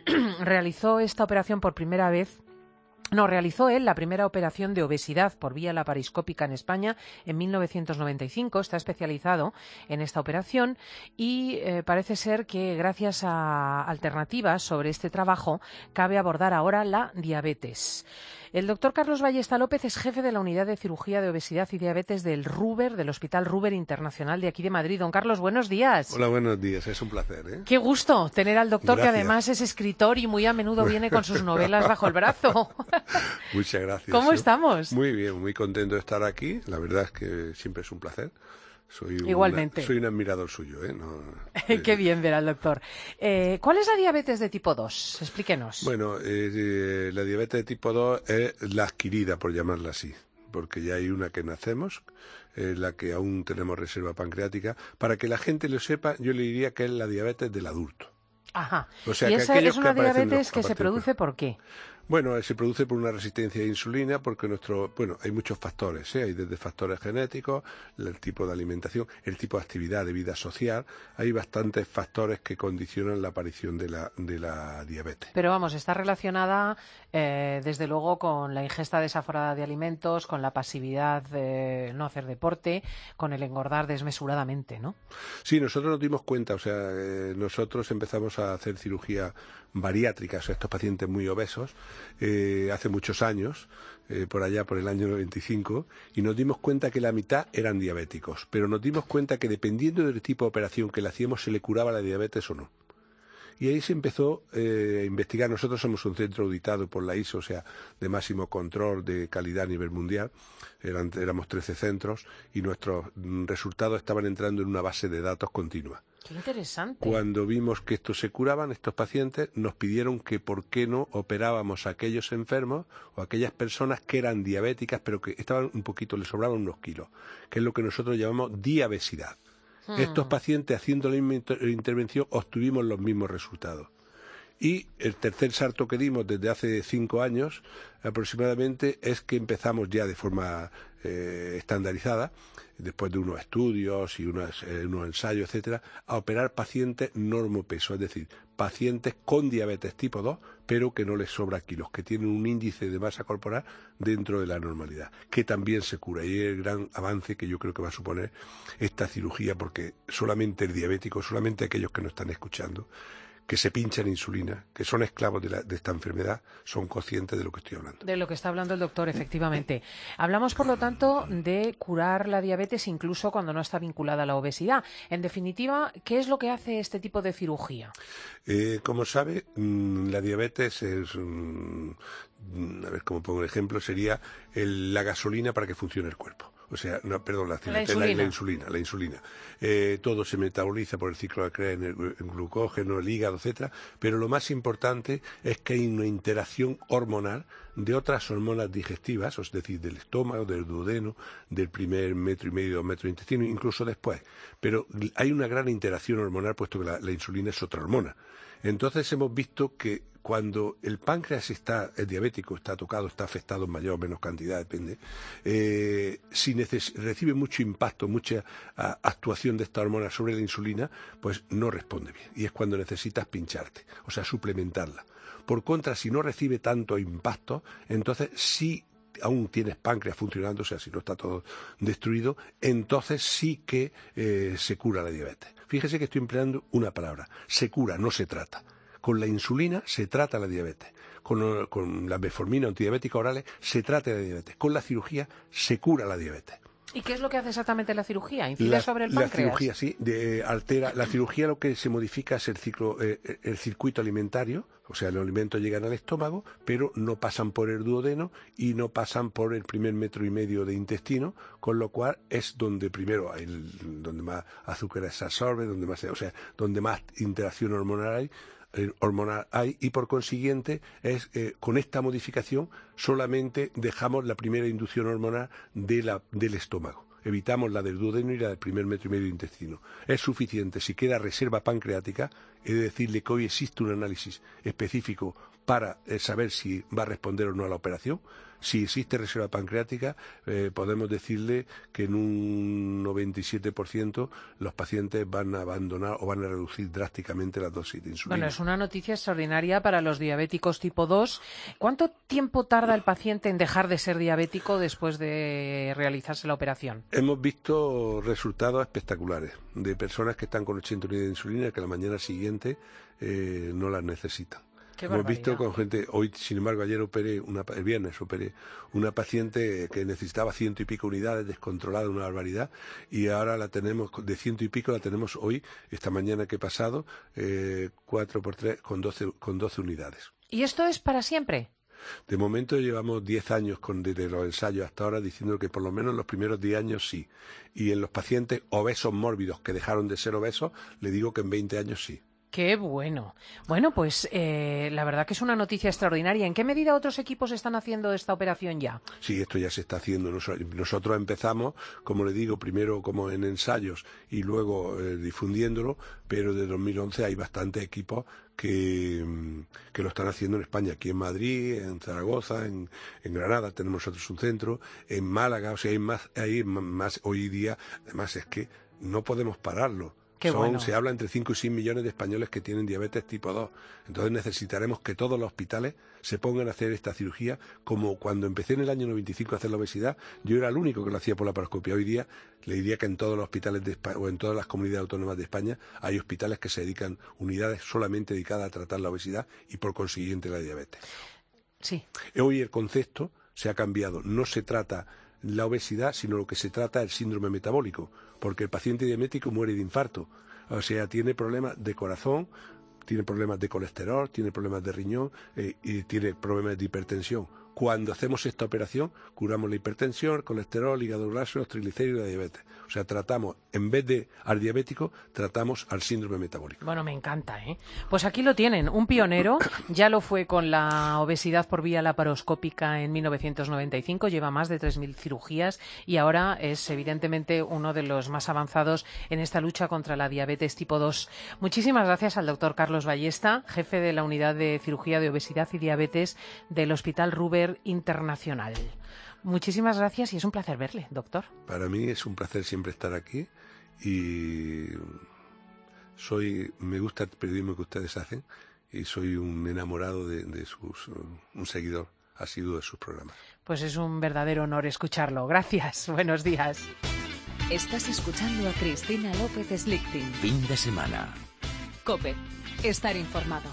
realizó esta operación por primera vez. No, realizó él la primera operación de obesidad por vía laparoscópica en España en mil novecientos noventa y cinco. Está especializado en esta operación y eh, parece ser que gracias a alternativas sobre este trabajo cabe abordar ahora la diabetes. El doctor Carlos Ballesta López es jefe de la Unidad de Cirugía de Obesidad y Diabetes del Ruber, del Hospital Ruber Internacional de aquí de Madrid. Don Carlos, buenos días. Hola, buenos días. Es un placer, ¿eh? Qué gusto tener al doctor, gracias. Que además es escritor y muy a menudo viene con sus novelas bajo el brazo. Muchas gracias. ¿Cómo estamos? Muy bien, muy contento de estar aquí. La verdad es que siempre es un placer. Soy un, Igualmente. Soy un admirador suyo, ¿eh? No, Qué bien ver al doctor. Eh, ¿Cuál es la diabetes de tipo dos? Explíquenos. Bueno, eh, eh, la diabetes de tipo dos es la adquirida, por llamarla así, porque ya hay una que nacemos, eh, la que aún tenemos reserva pancreática. Para que la gente lo sepa, yo le diría que es la diabetes del adulto. Ajá. O sea, ¿Y que esa es una que diabetes los, que se produce por qué? Bueno, se produce por una resistencia a insulina porque nuestro, bueno, hay muchos factores, ¿eh? Hay desde factores genéticos, el tipo de alimentación, el tipo de actividad de vida social, hay bastantes factores que condicionan la aparición de la, de la diabetes. Pero vamos, está relacionada eh, desde luego con la ingesta desaforada de alimentos, con la pasividad de no hacer deporte, con el engordar desmesuradamente, ¿no? Sí, nosotros nos dimos cuenta, o sea, eh, nosotros empezamos a hacer cirugía bariátrica, o sea, estos pacientes muy obesos, eh, hace muchos años, eh, por allá por el año noventa y cinco, y nos dimos cuenta que la mitad eran diabéticos, pero nos dimos cuenta que dependiendo del tipo de operación que le hacíamos se le curaba la diabetes o no. Y ahí se empezó eh, a investigar. Nosotros somos un centro auditado por la I S O, o sea, de máximo control de calidad a nivel mundial. Eran, éramos trece centros y nuestros resultados estaban entrando en una base de datos continua. ¡Qué interesante! Cuando vimos que estos se curaban, estos pacientes, nos pidieron que por qué no operábamos a aquellos enfermos o a aquellas personas que eran diabéticas, pero que estaban un poquito, les sobraban unos kilos, que es lo que nosotros llamamos diabesidad. Hmm. Estos pacientes, haciendo la misma inter- intervención, obtuvimos los mismos resultados. Y el tercer salto que dimos desde hace cinco años aproximadamente es que empezamos ya de forma eh, estandarizada, después de unos estudios y unos, eh, unos ensayos, etcétera, a operar pacientes normopeso, es decir, pacientes con diabetes tipo dos, pero que no les sobra kilos, que tienen un índice de masa corporal dentro de la normalidad, que también se cura. Y es el gran avance que yo creo que va a suponer esta cirugía, porque solamente el diabético, solamente aquellos que no están escuchando, que se pinchan insulina, que son esclavos de, la, de esta enfermedad, son conscientes de lo que estoy hablando. De lo que está hablando el doctor, efectivamente. Hablamos, por lo tanto, de curar la diabetes incluso cuando no está vinculada a la obesidad. En definitiva, ¿qué es lo que hace este tipo de cirugía? Eh, como sabe, mmm, la diabetes es, mmm, a ver cómo pongo el ejemplo, sería el, la gasolina para que funcione el cuerpo. O sea, no, perdón, la, la, insulina. la, la insulina. La insulina. Eh, todo se metaboliza por el ciclo de Krebs, el, el glucógeno, el hígado, etcétera. Pero lo más importante es que hay una interacción hormonal de otras hormonas digestivas, es decir, del estómago, del duodeno, del primer metro y medio, dos metros de intestino, incluso después. Pero hay una gran interacción hormonal, puesto que la, la insulina es otra hormona. Entonces hemos visto que cuando el páncreas está, el diabético está tocado, está afectado en mayor o menos cantidad, depende, eh, si neces- recibe mucho impacto, mucha a, actuación de esta hormona sobre la insulina, pues no responde bien. Y es cuando necesitas pincharte, o sea, suplementarla. Por contra, si no recibe tanto impacto, entonces sí aún tienes páncreas funcionando, o sea, si no está todo destruido, entonces sí que eh, se cura la diabetes. Fíjese que estoy empleando una palabra, se cura, no se trata. Con la insulina se trata la diabetes, con, con la metformina antidiabética orales se trata la diabetes, con la cirugía se cura la diabetes. ¿Y qué es lo que hace exactamente la cirugía? ¿Incide La, sobre el la páncreas? cirugía, sí, de, altera. La cirugía lo que se modifica es el ciclo, eh, el circuito alimentario, o sea, los alimentos llegan al estómago, pero no pasan por el duodeno y no pasan por el primer metro y medio de intestino, con lo cual es donde primero hay el, donde más azúcar se absorbe, donde más, o sea, donde más interacción hormonal hay. hormonal hay y por consiguiente es eh, con esta modificación solamente dejamos la primera inducción hormonal de la, del estómago, evitamos la del duodeno y la del primer metro y medio de intestino. Es suficiente si queda reserva pancreática, he de decirle que hoy existe un análisis específico para eh, saber si va a responder o no a la operación. Si existe reserva pancreática, eh, podemos decirle que en un noventa y siete por ciento los pacientes van a abandonar o van a reducir drásticamente la dosis de insulina. Bueno, es una noticia extraordinaria para los diabéticos tipo dos. ¿Cuánto tiempo tarda el paciente en dejar de ser diabético después de realizarse la operación? Hemos visto resultados espectaculares de personas que están con ochenta unidades de insulina que la mañana siguiente eh, no las necesitan. Qué Hemos barbaridad. visto con gente, hoy sin embargo ayer operé, una, el viernes operé una paciente que necesitaba ciento y pico unidades, descontrolada, una barbaridad, y ahora la tenemos, de ciento y pico la tenemos hoy, esta mañana que he pasado, eh, cuatro por tres, con doce, con doce unidades. ¿Y esto es para siempre? De momento llevamos diez años con, desde los ensayos hasta ahora diciendo que por lo menos los primeros diez años sí. Y en los pacientes obesos mórbidos que dejaron de ser obesos, le digo que en veinte años sí. Qué bueno. Bueno, pues eh, la verdad que es una noticia extraordinaria. ¿En qué medida otros equipos están haciendo esta operación ya? Sí, esto ya se está haciendo. Nosotros empezamos, como le digo, primero como en ensayos y luego eh, difundiéndolo, pero de dos mil once hay bastantes equipos que, que lo están haciendo en España, aquí en Madrid, en Zaragoza, en, en Granada tenemos nosotros un centro, en Málaga, o sea, hay más, hay más hoy día, además es que no podemos pararlo. Qué Son, bueno. Se habla entre cinco y seis millones de españoles que tienen diabetes tipo dos. Entonces necesitaremos que todos los hospitales se pongan a hacer esta cirugía, como cuando empecé en el año noventa y cinco a hacer la obesidad, yo era el único que lo hacía por la laparoscopia. Hoy día le diría que en todos los hospitales de España, o en todas las comunidades autónomas de España hay hospitales que se dedican, unidades solamente dedicadas a tratar la obesidad y por consiguiente la diabetes. Sí. Hoy el concepto se ha cambiado. No se trata la obesidad, sino lo que se trata es el síndrome metabólico, porque el paciente diabético muere de infarto, o sea, tiene problemas de corazón, tiene problemas de colesterol, tiene problemas de riñón eh, y tiene problemas de hipertensión. Cuando hacemos esta operación, curamos la hipertensión, el colesterol, hígado graso, los triglicéridos y la diabetes. O sea, tratamos, en vez de al diabético, tratamos al síndrome metabólico. Bueno, me encanta, ¿eh? Pues aquí lo tienen, un pionero, ya lo fue con la obesidad por vía laparoscópica en mil novecientos noventa y cinco, lleva más de tres mil cirugías y ahora es evidentemente uno de los más avanzados en esta lucha contra la diabetes tipo dos. Muchísimas gracias al doctor Carlos Ballesta, jefe de la Unidad de Cirugía de Obesidad y Diabetes del Hospital Ruber Internacional. Muchísimas gracias y es un placer verle, doctor. Para mí es un placer siempre estar aquí y soy, me gusta el periodismo que ustedes hacen y soy un enamorado de, de sus, un seguidor asiduo de sus programas. Pues es un verdadero honor escucharlo. Gracias. Buenos días. Estás escuchando a Cristina López Slichting. Fin de semana. COPE. Estar informado.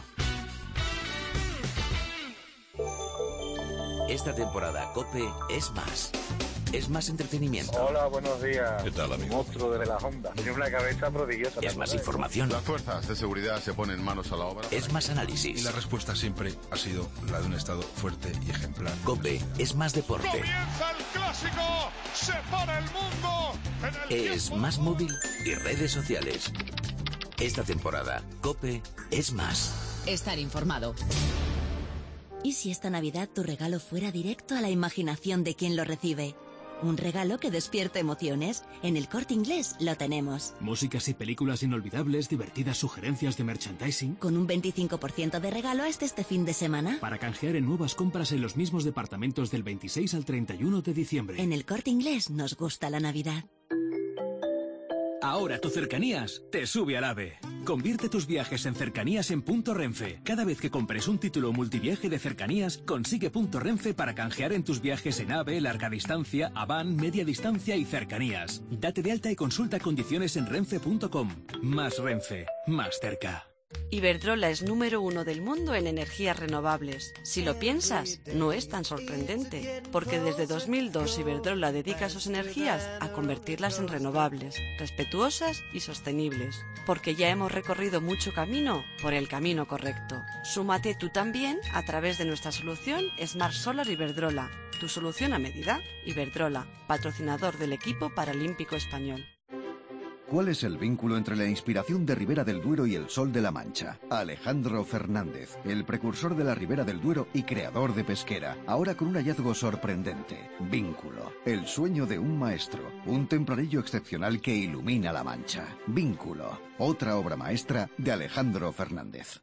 Esta temporada COPE es más. Es más entretenimiento. Hola, buenos días. ¿Qué tal, amigo? Monstruo de las ondas. Tiene una cabeza prodigiosa. Es más información. Las fuerzas de seguridad se ponen manos a la obra. Es más análisis. Y la respuesta siempre ha sido la de un Estado fuerte y ejemplar. COPE es más deporte. ¡Comienza el clásico! ¡Se para el mundo! En el Es más móvil y redes sociales. Esta temporada, COPE es más. Estar informado. ¿Y si esta Navidad tu regalo fuera directo a la imaginación de quien lo recibe? Un regalo que despierte emociones. En El Corte Inglés lo tenemos. Músicas y películas inolvidables, divertidas sugerencias de merchandising. Con un veinticinco por ciento de regalo hasta este fin de semana. Para canjear en nuevas compras en los mismos departamentos del veintiséis al treinta y uno de diciembre. En El Corte Inglés nos gusta la Navidad. Ahora tu cercanías te sube al AVE. Convierte tus viajes en cercanías en Punto Renfe. Cada vez que compres un título multiviaje de cercanías, consigue Punto Renfe para canjear en tus viajes en AVE, larga distancia, Avan, media distancia y cercanías. Date de alta y consulta condiciones en renfe punto com. Más Renfe, más cerca. Iberdrola es número uno del mundo en energías renovables. Si lo piensas, no es tan sorprendente, porque desde dos mil dos Iberdrola dedica sus energías a convertirlas en renovables, respetuosas y sostenibles, porque ya hemos recorrido mucho camino por el camino correcto. Súmate tú también a través de nuestra solución Smart Solar Iberdrola, tu solución a medida. Iberdrola, patrocinador del equipo paralímpico español. ¿Cuál es el vínculo entre la inspiración de Ribera del Duero y el Sol de la Mancha? Alejandro Fernández, el precursor de la Ribera del Duero y creador de Pesquera, ahora con un hallazgo sorprendente. Vínculo, el sueño de un maestro, un tempranillo excepcional que ilumina la Mancha. Vínculo, otra obra maestra de Alejandro Fernández.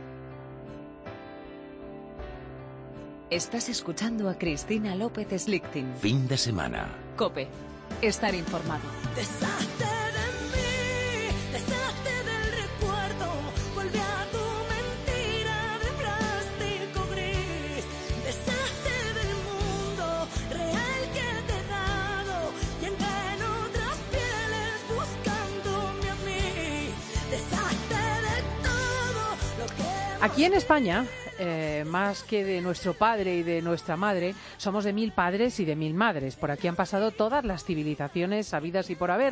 Estás escuchando a Cristina López Slichting. Fin de semana. COPE. Estar informado. Deshazte de mí, deshazte del recuerdo, vuelve a tu mentira de plástico gris. Deshazte del mundo real que te he dado y entra en otras pieles buscándome a mí. Deshazte de todo lo que... Aquí en España, eh, más que de nuestro padre y de nuestra madre, somos de mil padres y de mil madres. Por aquí han pasado todas las civilizaciones sabidas y por haber.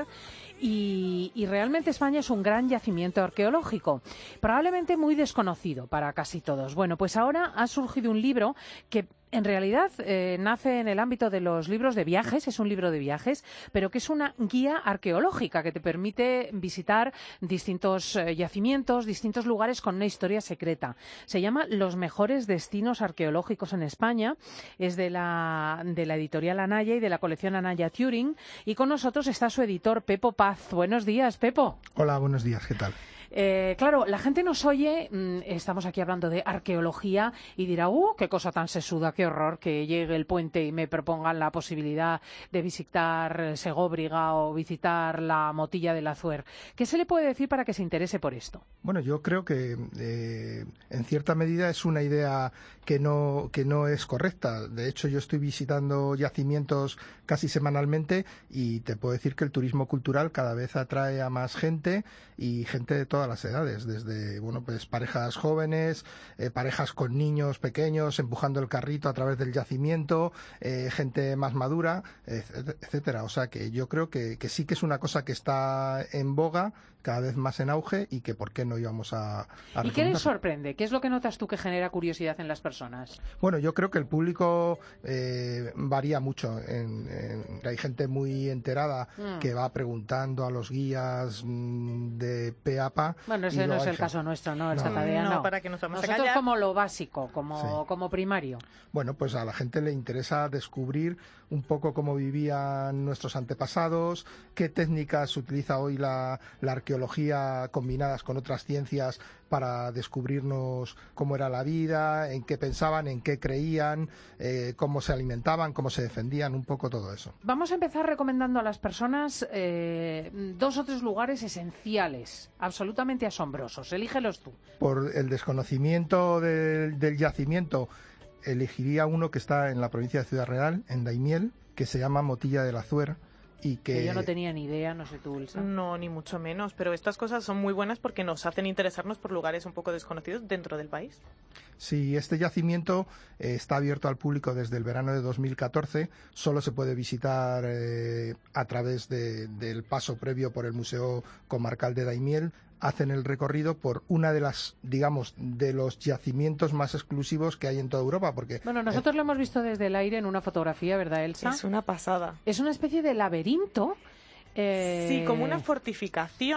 Y, y realmente España es un gran yacimiento arqueológico, probablemente muy desconocido para casi todos. Bueno, pues ahora ha surgido un libro que en realidad eh, nace en el ámbito de los libros de viajes, es un libro de viajes, pero que es una guía arqueológica que te permite visitar distintos eh, yacimientos, distintos lugares con una historia secreta. Se llama Los mejores destinos arqueológicos en España, es de la, de la editorial Anaya y de la colección Anaya Turing, y con nosotros está su editor Pepo Paz. Buenos días, Pepo. Hola, buenos días, ¿qué tal? Eh, claro, la gente nos oye, mmm, estamos aquí hablando de arqueología y dirá, ¡uh, qué cosa tan sesuda, qué horror que llegue el puente y me propongan la posibilidad de visitar Segóbriga o visitar la Motilla del Azuer! ¿Qué se le puede decir para que se interese por esto? Bueno, yo creo que eh, en cierta medida es una idea que no, que no es correcta. De hecho, yo estoy visitando yacimientos casi semanalmente y te puedo decir que el turismo cultural cada vez atrae a más gente y gente de todas las edades, desde bueno pues parejas jóvenes, eh, parejas con niños pequeños empujando el carrito a través del yacimiento, eh, gente más madura, etcétera. O sea que yo creo que, que sí que es una cosa que está en boga, cada vez más en auge y que por qué no íbamos a, a ¿Y qué les sorprende? ¿Qué es lo que notas tú que genera curiosidad en las personas? Bueno, yo creo que el público eh, varía mucho. En, en, hay gente muy enterada mm. que va preguntando a los guías mm, de pe a pa. Bueno, ese no es el gente... caso nuestro, ¿no? El no. Satadea, no. no. Para que nos vamos Nosotros a callar. Como lo básico, como, sí. como primario. Bueno, pues a la gente le interesa descubrir un poco cómo vivían nuestros antepasados, qué técnicas utiliza hoy la, la arqueología combinadas con otras ciencias para descubrirnos cómo era la vida, en qué pensaban, en qué creían, eh, cómo se alimentaban, cómo se defendían, un poco todo eso. Vamos a empezar recomendando a las personas eh, dos o tres lugares esenciales, absolutamente asombrosos. Elígelos tú. Por el desconocimiento del, del yacimiento, elegiría uno que está en la provincia de Ciudad Real, en Daimiel, que se llama Motilla del Azuer. Y que... que yo no tenía ni idea, no sé tú, Elsa. No, ni mucho menos, pero estas cosas son muy buenas porque nos hacen interesarnos por lugares un poco desconocidos dentro del país. Sí, este yacimiento eh, está abierto al público desde el verano de dos mil catorce, solo se puede visitar eh, a través de, del paso previo por el Museo Comarcal de Daimiel. Hacen el recorrido por una de las, digamos, de los yacimientos más exclusivos que hay en toda Europa, porque... Bueno, nosotros eh... lo hemos visto desde el aire en una fotografía, ¿verdad, Elsa? Es una pasada. Es una especie de laberinto. Eh... Sí, como una fortificación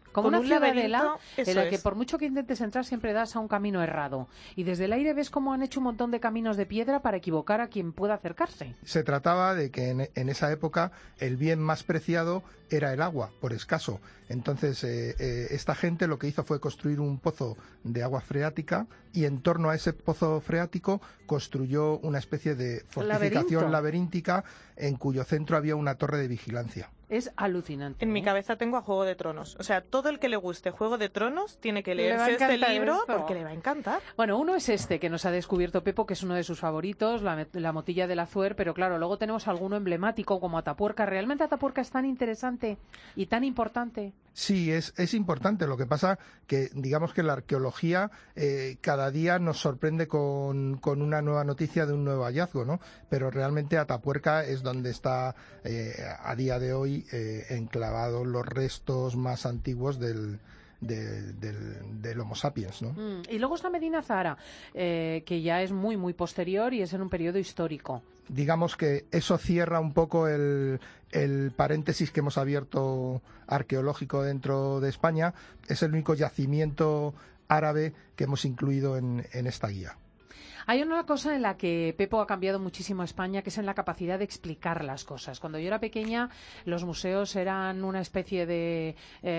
Como con una un ciudadela laberinto, en eso la que es. por mucho que intentes entrar siempre das a un camino errado. Y desde el aire ves cómo han hecho un montón de caminos de piedra para equivocar a quien pueda acercarse. Se trataba de que en, en esa época el bien más preciado era el agua, por escaso. Entonces, eh, eh, esta gente lo que hizo fue construir un pozo de agua freática y en torno a ese pozo freático construyó una especie de fortificación Laberinto. laberíntica en cuyo centro había una torre de vigilancia. Es alucinante. En ¿eh? mi cabeza tengo a Juego de Tronos. O sea, todo el que le guste Juego de Tronos tiene que Le va a leerse este encantar libro esto. porque le va a encantar. Bueno, uno es este que nos ha descubierto Pepo, que es uno de sus favoritos, la, la motilla del Azuer, pero claro, luego tenemos alguno emblemático como Atapuerca. ¿Realmente Atapuerca es tan interesante y tan importante? Sí, es, es importante. Lo que pasa que, digamos que la arqueología eh, cada día nos sorprende con, con una nueva noticia de un nuevo hallazgo, ¿no? Pero realmente Atapuerca es donde está eh, a día de hoy eh, enclavados los restos más antiguos del, de, del, del Homo sapiens, ¿no? Mm, y luego está Medina Zahara, eh, que ya es muy, muy posterior y es en un periodo histórico. Digamos que eso cierra un poco el, el paréntesis que hemos abierto arqueológico dentro de España. Es el único yacimiento árabe que hemos incluido en, en esta guía. Hay una cosa en la que Pepo ha cambiado muchísimo a España, que es en la capacidad de explicar las cosas. Cuando yo era pequeña, los museos eran una especie de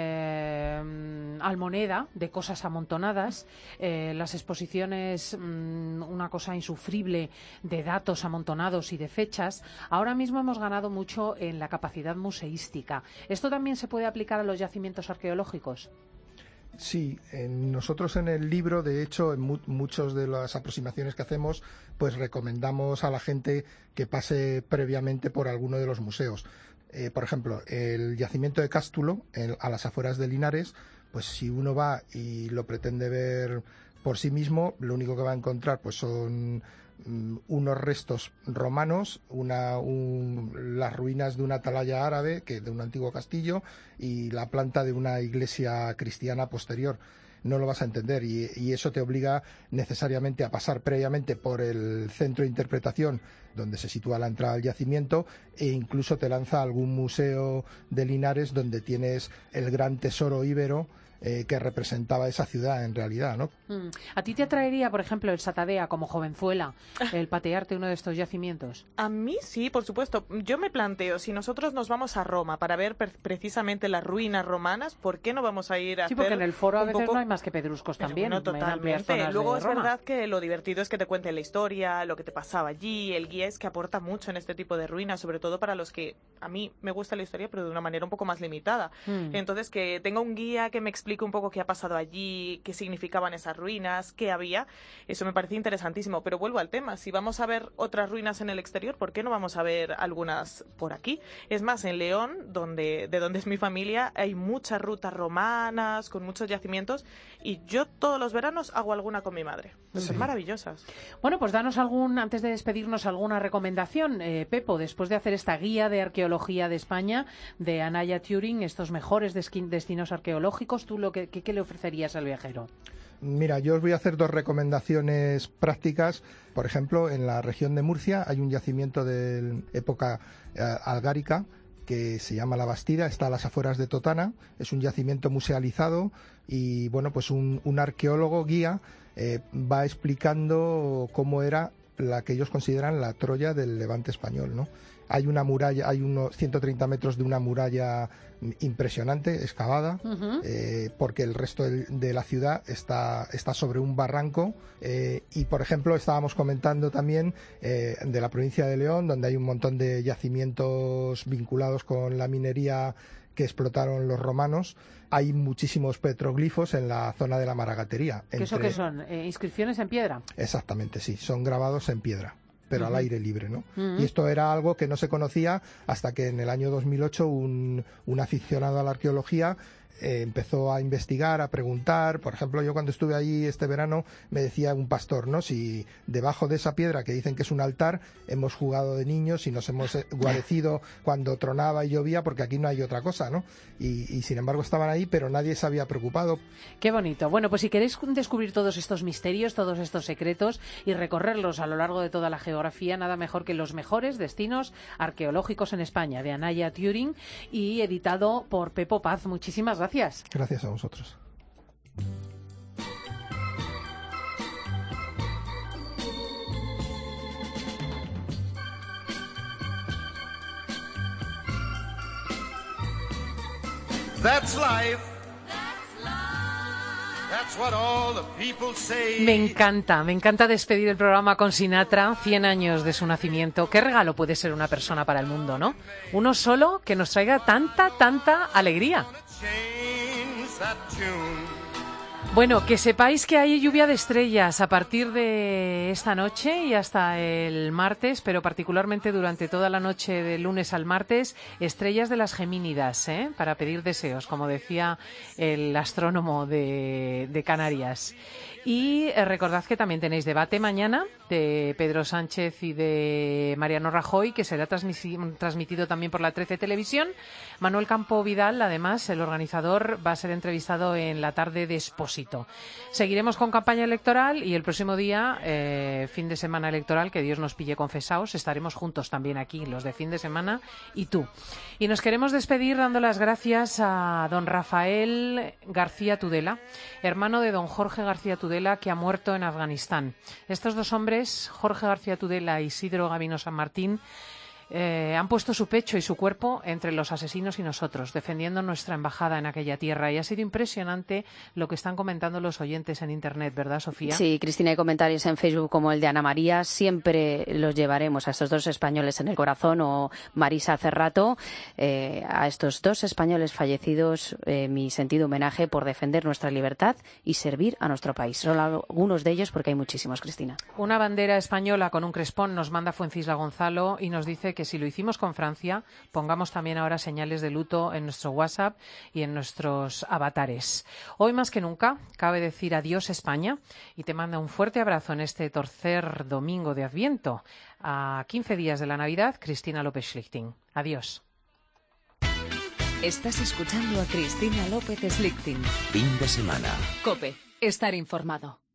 eh, almoneda de cosas amontonadas, eh, las exposiciones mmm, una cosa insufrible de datos amontonados y de fechas. Ahora mismo hemos ganado mucho en la capacidad museística. ¿Esto también se puede aplicar a los yacimientos arqueológicos? Sí, en nosotros en el libro, de hecho, en mu muchas de las aproximaciones que hacemos, pues recomendamos a la gente que pase previamente por alguno de los museos. Eh, por ejemplo, el yacimiento de Cástulo, el, a las afueras de Linares, pues si uno va y lo pretende ver por sí mismo, lo único que va a encontrar pues son unos restos romanos, una, un, las ruinas de una atalaya árabe, que de un antiguo castillo, y la planta de una iglesia cristiana posterior. No lo vas a entender y, y eso te obliga necesariamente a pasar previamente por el centro de interpretación donde se sitúa la entrada al yacimiento e incluso te lanza a algún museo de Linares donde tienes el gran tesoro íbero Eh, que representaba esa ciudad en realidad, ¿no? Mm. ¿A ti te atraería, por ejemplo, el Satadea como jovenzuela, el patearte uno de estos yacimientos? A mí sí, por supuesto. Yo me planteo, si nosotros nos vamos a Roma para ver precisamente las ruinas romanas, ¿por qué no vamos a ir a sí, hacer porque en el foro a veces poco... no hay más que pedruscos Pero también. Bueno, totalmente. Luego es verdad que lo divertido es que te cuenten la historia, lo que te pasaba allí. El guía es que aporta mucho en este tipo de ruinas, sobre todo para los que a mí me gusta la historia, pero de una manera un poco más limitada. Mm. Entonces, que tenga un guía que me explique un poco qué ha pasado allí, qué significaban esas ruinas, qué había, eso me parece interesantísimo. Pero vuelvo al tema, si vamos a ver otras ruinas en el exterior, ¿por qué no vamos a ver algunas por aquí? Es más, en León, donde, de donde es mi familia, hay muchas rutas romanas, con muchos yacimientos, y yo todos los veranos hago alguna con mi madre. Sí. Son maravillosas. Bueno, pues danos algún, antes de despedirnos, alguna recomendación, eh, Pepo, después de hacer esta guía de arqueología de España, de Anaya Turing, estos mejores destinos arqueológicos, ¿tú lo que, qué, qué le ofreces al viajero? Mira, yo os voy a hacer dos recomendaciones prácticas. Por ejemplo, en la región de Murcia hay un yacimiento de época eh, algárica que se llama La Bastida, está a las afueras de Totana, es un yacimiento musealizado y bueno, pues un, un arqueólogo guía eh, va explicando cómo era la que ellos consideran la Troya del Levante español, ¿no? Hay una muralla, hay unos ciento treinta metros de una muralla impresionante, excavada, uh-huh. eh, porque el resto de, de la ciudad está, está sobre un barranco. Eh, y, por ejemplo, estábamos comentando también eh, de la provincia de León, donde hay un montón de yacimientos vinculados con la minería que explotaron los romanos. Hay muchísimos petroglifos en la zona de la Maragatería. ¿Qué eso qué son? Eh, ¿Inscripciones en piedra? Exactamente, sí, son grabados en piedra, pero uh-huh. al aire libre, ¿no? Uh-huh. Y esto era algo que no se conocía hasta que en el año dos mil ocho un, un aficionado a la arqueología eh, empezó a investigar, a preguntar. Por ejemplo, yo cuando estuve allí este verano me decía un pastor, ¿no? Si debajo de esa piedra que dicen que es un altar hemos jugado de niños y nos hemos guarecido cuando tronaba y llovía, porque aquí no hay otra cosa, ¿no? Y, y sin embargo estaban ahí, pero nadie se había preocupado. Qué bonito. Bueno, pues si queréis descubrir todos estos misterios, todos estos secretos y recorrerlos a lo largo de toda la geografía, nada mejor que los mejores destinos arqueológicos en España, de Anaya Turing, y editado por Pepo Paz. Muchísimas gracias. Gracias a vosotros. That's life. That's what all the people say. Me encanta, me encanta despedir el programa con Sinatra, cien años de su nacimiento. ¿Qué regalo puede ser una persona para el mundo, no? Uno solo que nos traiga tanta, tanta alegría. Bueno, que sepáis que hay lluvia de estrellas a partir de esta noche y hasta el martes, pero particularmente durante toda la noche del lunes al martes, estrellas de las Gemínidas, ¿eh? Para pedir deseos, como decía el astrónomo de, de Canarias. Y eh, recordad que también tenéis debate mañana de Pedro Sánchez y de Mariano Rajoy, que será transmisi- transmitido también por la trece Televisión. Manuel Campo Vidal, además, el organizador, va a ser entrevistado en la tarde de Expósito. Seguiremos con campaña electoral y el próximo día, eh, fin de semana electoral, que Dios nos pille confesados, estaremos juntos también aquí, los de fin de semana y tú. Y nos queremos despedir dando las gracias a don Rafael García Tudela, hermano de don Jorge García Tudela, que ha muerto en Afganistán. Estos dos hombres, Jorge García Tudela y Isidro Gavino San Martín, Eh, han puesto su pecho y su cuerpo entre los asesinos y nosotros, defendiendo nuestra embajada en aquella tierra. Y ha sido impresionante lo que están comentando los oyentes en Internet, ¿verdad, Sofía? Sí, Cristina, hay comentarios en Facebook como el de Ana María. Siempre los llevaremos a estos dos españoles en el corazón. O Marisa Cerrato, eh, a estos dos españoles fallecidos, eh, mi sentido homenaje por defender nuestra libertad y servir a nuestro país. Son algunos de ellos porque hay muchísimos, Cristina. Una bandera española con un crespón nos manda Fuencisla Gonzalo y nos dice que que si lo hicimos con Francia, pongamos también ahora señales de luto en nuestro WhatsApp y en nuestros avatares. Hoy más que nunca cabe decir adiós España y te manda un fuerte abrazo en este tercer domingo de Adviento. A quince días de la Navidad, Cristina López Schlichting. Adiós. Estás escuchando a Cristina López Schlichting. Fin de semana. COPE. Estar informado.